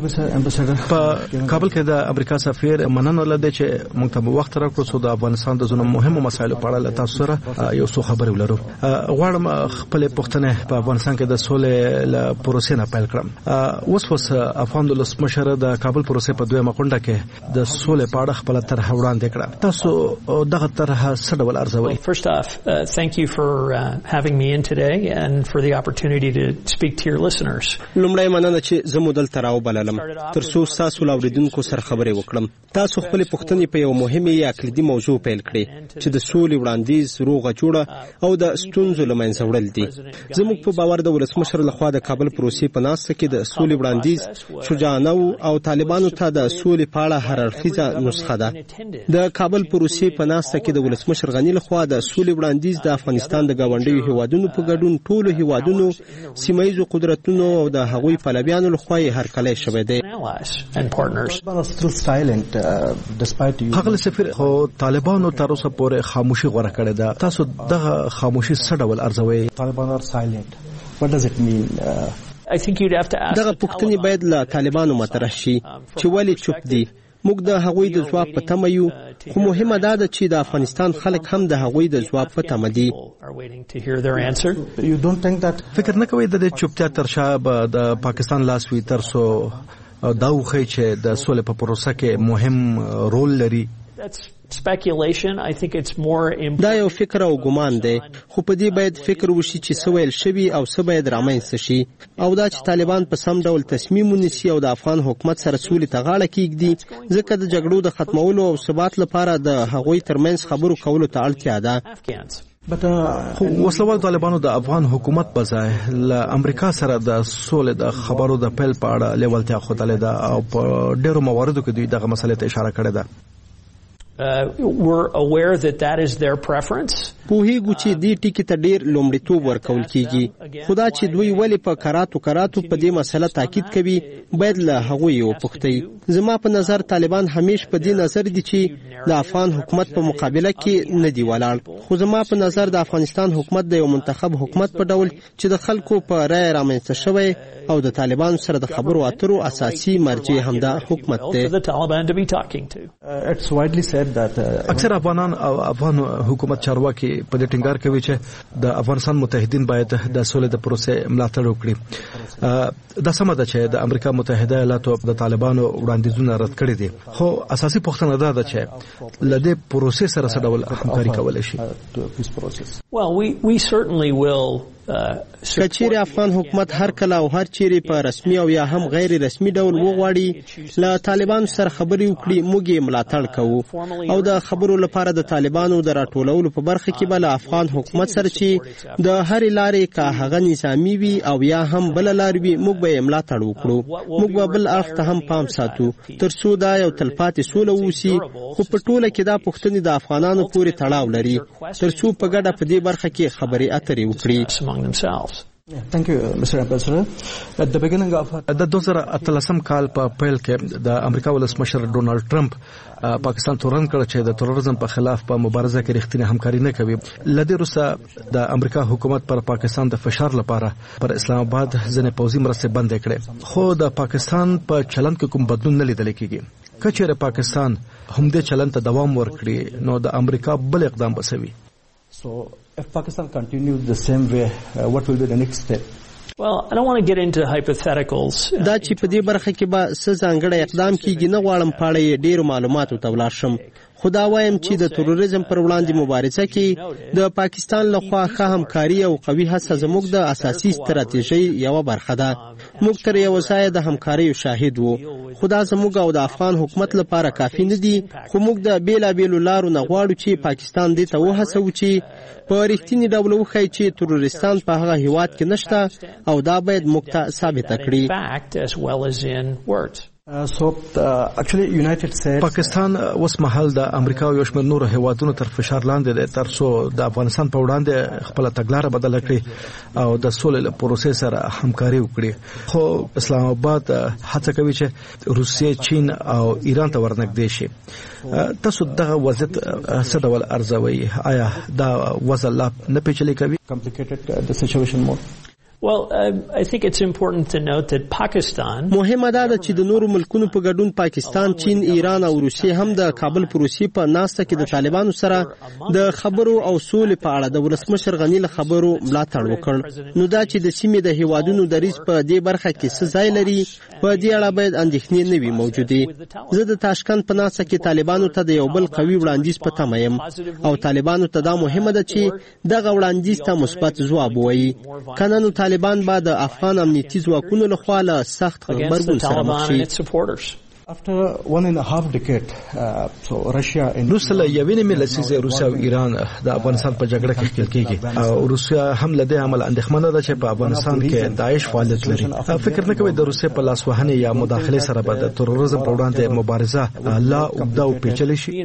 S18: په کابل کې د امریکا سفیر مننه لده چې موږ ته وخت راکړو چې د افغانستان د زونو مهمو مسایلو په اړه تاسو سره یو څه خبرې ولرو. غواړم خپل پوښتنه په افغانستان کې د سولې له پروسې نه پیل کړم. اوس اوس افغان ولسمشر د کابل پروسې په دویمه غونډه کې د سولې په اړه خپل طرح وړاندې کړه. تاسو دغه طرح څه ډول ارزوئ؟
S20: First off, uh, thank you for uh, having me in today and for the opportunity to speak to your listeners.
S21: لومړی مننه چې زموږ دلته راوبل ترڅو تاسو لاوریدونکو سره خبرې وکړم. تاسو خپل پوښتنې په یو مهمه یا کلیدي موضوع پیل کړې چې د سولې وړاندیز، روغه جوړه او د ستونزو له منځه وړل دي. زموږ په باور د ولسمشر لخوا د کابل پروسې په ناسته کې د سولې وړاندیز شجاعانه او طالبانو ته د سولې په اړه هر اړخیزه نسخه ده. د کابل پروسې په ناسته کې د ولسمشر غني لخوا د سولې وړاندیز د افغانستان د گاونډیو هیوادونو په ګډون ټولو هیوادونو، سیمایي قدرتونو او د هغوی پلویانو لخوا هر کله شوی دی.
S18: هغه سفیر خو طالبانو تر اوسه پورې خاموشي غوړه کړې ده. تاسو دغه خاموشي څه ډول ارزوئ؟
S21: طالبان are silent. What does it mean? دغه پوښتنې باید له طالبانو مطرح شي چې ولې چوپ دي. موږ د هغوی د ځواب په تمه یو، خو مهمه دا ده چې د افغانستان خلک هم د هغوی د ځواب په تمه دي.
S18: فکر نه کوئ د دې چوپتیا تر شا به د پاکستان لاس وي تر څو دا وښیي چې د سولې په پروسه کې مهم رول لري؟
S21: دا یو فکر او ګمان دی، خو په دې باید فکر وشي چې څه ویل شوي او څه باید رامنځته شي، او دا چې طالبان په سم ډول تصمیم ونیسي او د افغان حکومت سره سولې ته غاړه کېږدي، ځکه د جګړو د ختمولو او ثبات لپاره د هغوی ترمنځ خبرو کولو ته اړتیا ده.
S18: خو وسلوال طالبانو د افغان حکومت په ځای له امریکا سره د سولې د خبرو د پیل په اړه لیوالتیا ښودلې ده او په ډېرو مواردو کې دوی دغه مسلې ته اشاره کړې ده.
S20: Uh, we're aware that that is their preference.
S21: پوهیږو چې دې ټکي ته ډېر لومړیتوب ورکول کیږي، خدا چې دوی ولې په کراتو کراتو په دې مسله تاکید کوي باید له هغوی وپوښتي. زما په نظر طالبان همیش په دې نظر دي چې د افغان حکومت په مقابله کې نه دی ولاړ، خو زما په نظر د افغانستان حکومت د یو منتخب حکومت په ډول چې د خلکو په رایه رامنځته شوی او د طالبانو سره د خبرو اترو اساسي مرجع همدا حکومت دی.
S18: اکثر افغانان او افغان حکومت چارواکي په دې ټینګار کوي چې د افغانستان متحدین باید د سولې د پروسې ملاتړ وکړي. دا سمه ده چې د امریکا متحده ایالاتو د طالبانو وړاندیزونه رد کړي دي، خو اساسي پوښتنه دا ده چې له دې پروسې سره څه ډول همکاري کولی شي.
S21: کچېرې افغان حکومت هر کله او هر چیرې په رسمي او یا هم غیر رسمي ډول وغواړي له طالبانو سره خبرې وکړي، موږ یې ملاتړ کوو او د خبرو لپاره د طالبانو د راټولولو په برخه کې به له افغان حکومت سره چې د هرې لارې که هغه نظامي وي او یا هم بله لار وي موږ به یې ملاتړ وکړو. موږ به بل اړخ ته هم پام ساتو تر څو دا یو تلپاتې سوله ووسي، خو په ټوله کې دا پوښتنې د افغانانو پورې تړاو لري تر څو په ګډه په دې برخه کې خبرې اترې وکړي.
S20: themselves.
S18: Thank you, Mister Ambassador. At the beginning of the two thousand eighteen کال په پیل کې د امریکا ولسمشر ډونالد ټرمپ پاکستان تورن کړ چې د تروریزم په خلاف په مبارزه کې رښتینی همکاري نه کوي. لدې وروسته د امریکا حکومت پر پاکستان د فشار لپاره پر اسلام آباد ځنې پوځي مرستې بند کړې، خو د پاکستان په چلند کې کوم بدلون نه لیدل کېږي. کچېرې پاکستان همدې چلند ته دوام ورکړي نو د امریکا بل اقدام بسوي.
S1: So if Pakistan continues the same way, uh, what will be the next step?
S20: Well, I don't want to get into hypotheticals.
S21: دا چې په دې برخه کې به څه ځانګړی اقدام کیږي نه غواړم په اړه یې ډېرو معلوماتو ته ولاړ شم، خو دا وایم چې د تروریزم پر وړاندې مبارزه کې د پاکستان لخوا ښه همکاري او قوي هڅه زموږ د اساسي ستراتیژۍ یوه برخه ده. موږ تر یوه ځایه د همکاریو شاهد وو، خو دا زموږ او د افغان حکومت لپاره کافي نه دي، خو موږ د بېلابېلو لارو نه غواړو چې پاکستان دې ته وهڅوو چې په رښتیني ډول وښایي چې تروریستان په هغه هیواد کې نشته او دا باید موږ ته ثابته کړي. پاکستان اوس مهال د امریکا او یو شمېر نورو هیوادونو تر فشار لاندې دی تر څو د افغانستان په وړاندې خپله تګلاره بدله کړي او د سولې له پروسې سره همکاري وکړي، خو اسلام آباد هڅه کوي چې روسیې، چین او ایران ته ورنږدې شي. تاسو دغه وضعیت څه ډول ارزوئ؟ آیا دا وضع لا نه پیچلې کوي؟
S20: Well, uh, I think it's important to note that Pakistan
S21: مهمه ده چې د نورو ملکونو په ګډون پاکستان، چین، ایران او روسیې هم د کابل پروسې په ناسته کې د طالبانو سره د خبرو او سولې په اړه د ولسمشر غني له خبرو ملاتړ وکړ. نو دا چې د سیمې د هیوادونو دریځ په دې برخه کې څه ځای لري په دې اړه باید اندېښنې نه وي موجودې. زه د تاشکند په ناسته کې طالبانو ته د یو بل قوي وړاندیز په تمه یم او طالبانو ته دا مهمه ده چې دغه وړاندیز ته مثبت ځواب ووایي، کنه نو طالبان با د افغان امنیتي ځواکونو لخوا له سخت غبرګون سره مخ شي.
S1: After one and a half decade, uh, so Russia and
S18: روسیا له یوې نیمې لسیزې روسیا او ایران د افغانستان په جګړه کې ښکېل کېږي او روسیا هم له دې عمل اندېښمنه ده چې په افغانستان کې داعش فعالیت لري. فکر نه کوي د روسیا په لاسوهنې یا مداخلې سره به د تروریزم په وړاندې مبارزه لا اوږده او پیچلې شي؟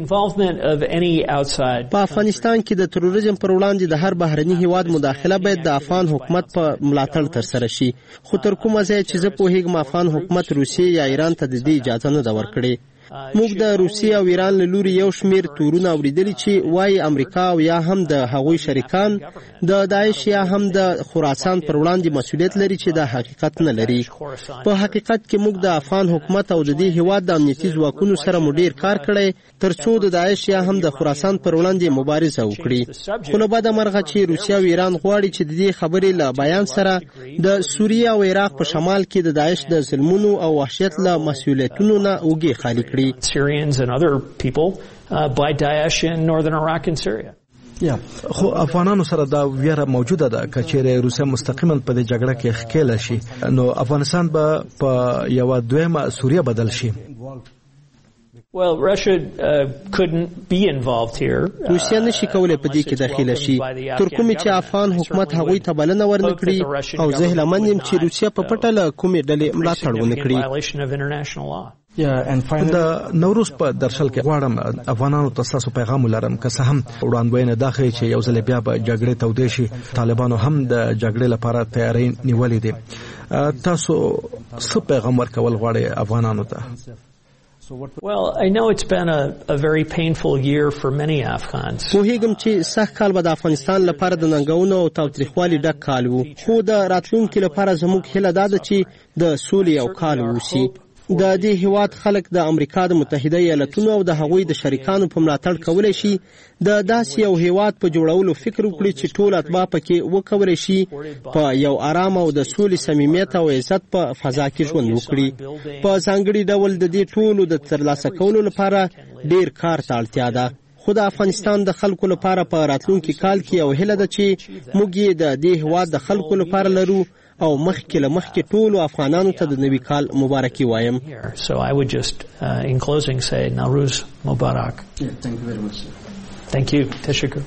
S18: په افغانستان کې د تروریزم پر وړاندې د هر بهرني هیواد مداخله باید د افغان حکومت په ملاتړ ترسره شي، خو تر کومه ځایه چې زه پوهېږم افغان حکومت روسیې یا ایران ته د دې اجازه نه ده ورکړې.
S21: موږ د روسیې او ایران له لوري یو شمیر تورونه اوریدلي چې وایي امریکا او یا هم د هغوی شریکان د داعش یا هم د خراسان پر وړاندې مسؤلیت لري چې دا حقیقت نه لري. په حقیقت کې موږ د افغان حکومت او د دې هیواد د امنیتي ځواکونو سره مو ډیر کار کړی ترڅو د داعش یا هم د خراسان پر وړاندې مبارزه وکړي. خو له بده مرغه چې روسیه او ایران غواړي چې د دې خبرې له بیان سره د سوریې او عراق په شمال کې د داعش د ظلمونو او وحشت له مسؤلیتونو نه اوږې خالي کړي.
S20: Syrians and other people uh, by Daesh in northern Iraq and Syria.
S18: یا خو افغانانو سره دا ویره موجوده ده که چیرې روسیه مستقیما په دې جګړه کې ښکېله شي نو افغانستان به په یوه دویمه سوریه بدل شي.
S20: Well, Russia uh, couldn't be involved here.
S21: روسیه نشي کولای په دې کې داخله شي تر کومې چې افغان حکومت هغوی ته بلنه ورنکړي او زه هیله یم چې روسیه په پټه له کومې ډلې ملاتړ ونه کړي. د نوروز په درشل کې غواړم افغانانو ته ستاسو پیغام ولرم که څه هم وړاندوینه دا ښیي چې یو ځل بیا به جګړې تودې شي. طالبانو هم د جګړې لپاره تیاری نیولې دي. تاسو څه پیغام ورکول غواړئ افغانانو ته؟
S20: Well, I know it's been a, a very painful year for many Afghans.
S21: پوهیږم چې سخت کال به د افغانستان لپاره د ننګونو او تاوتریخوالي ډک کال و خو د راتلونکي لپاره زموږ هیله دا ده چې د سولې یو کال وشي. د دې هیواد خلک د امریکا د متحده ایالتونو او د هغوی د شریکانو په ملاتړ کولی شي د داسې یو هیواد په جوړولو فکر وکړي چې ټول اتباع پکې وکولی شي په یو آرام او د سولې صمیمیت او عزت په فضا کې ژوند وکړي. په ځانګړي ډول د دې ټولو د ترلاسه کولو لپاره ډیر کار ته اړتیا ده. خو د افغانستان د خلکو لپاره په راتلونکي کال کې یو هیله ده چې موږ یې د دې هیواد د خلکو لپاره لرو او مخکې له مخکې ټولو افغانانو ته د نوي کال مبارکي وایم.
S20: So I would just uh, in closing say Nowruz Mubarak.
S3: Yeah, thank you very much.
S20: Thank you. Tashakkur.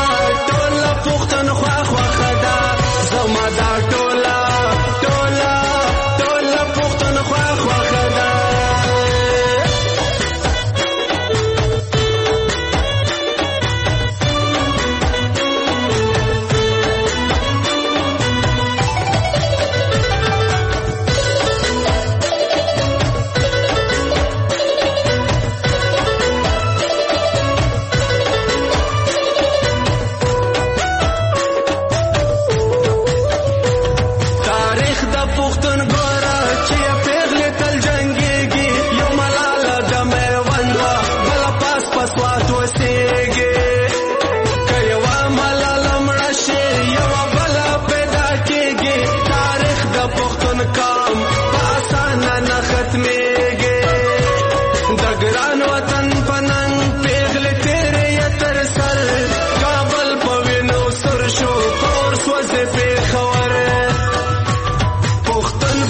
S4: Tola, tola,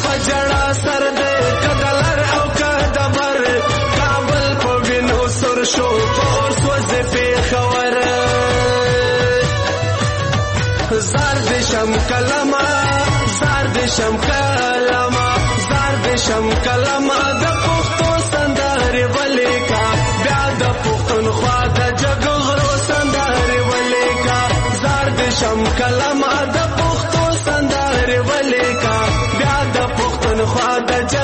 S3: پجړا سر دې کدلر او کدبر کابل په وینو سر شو اور سوځ په خبر زار دې شم کلمه زار دې شم کلمه زار دې شم کلمه د پښتو سندره ولیکا بیا د پښتونخوا د جګغرو سندره ولیکا زار دې شم کلمه د پښتو سندره ولیکا بیا د پښتونخوا د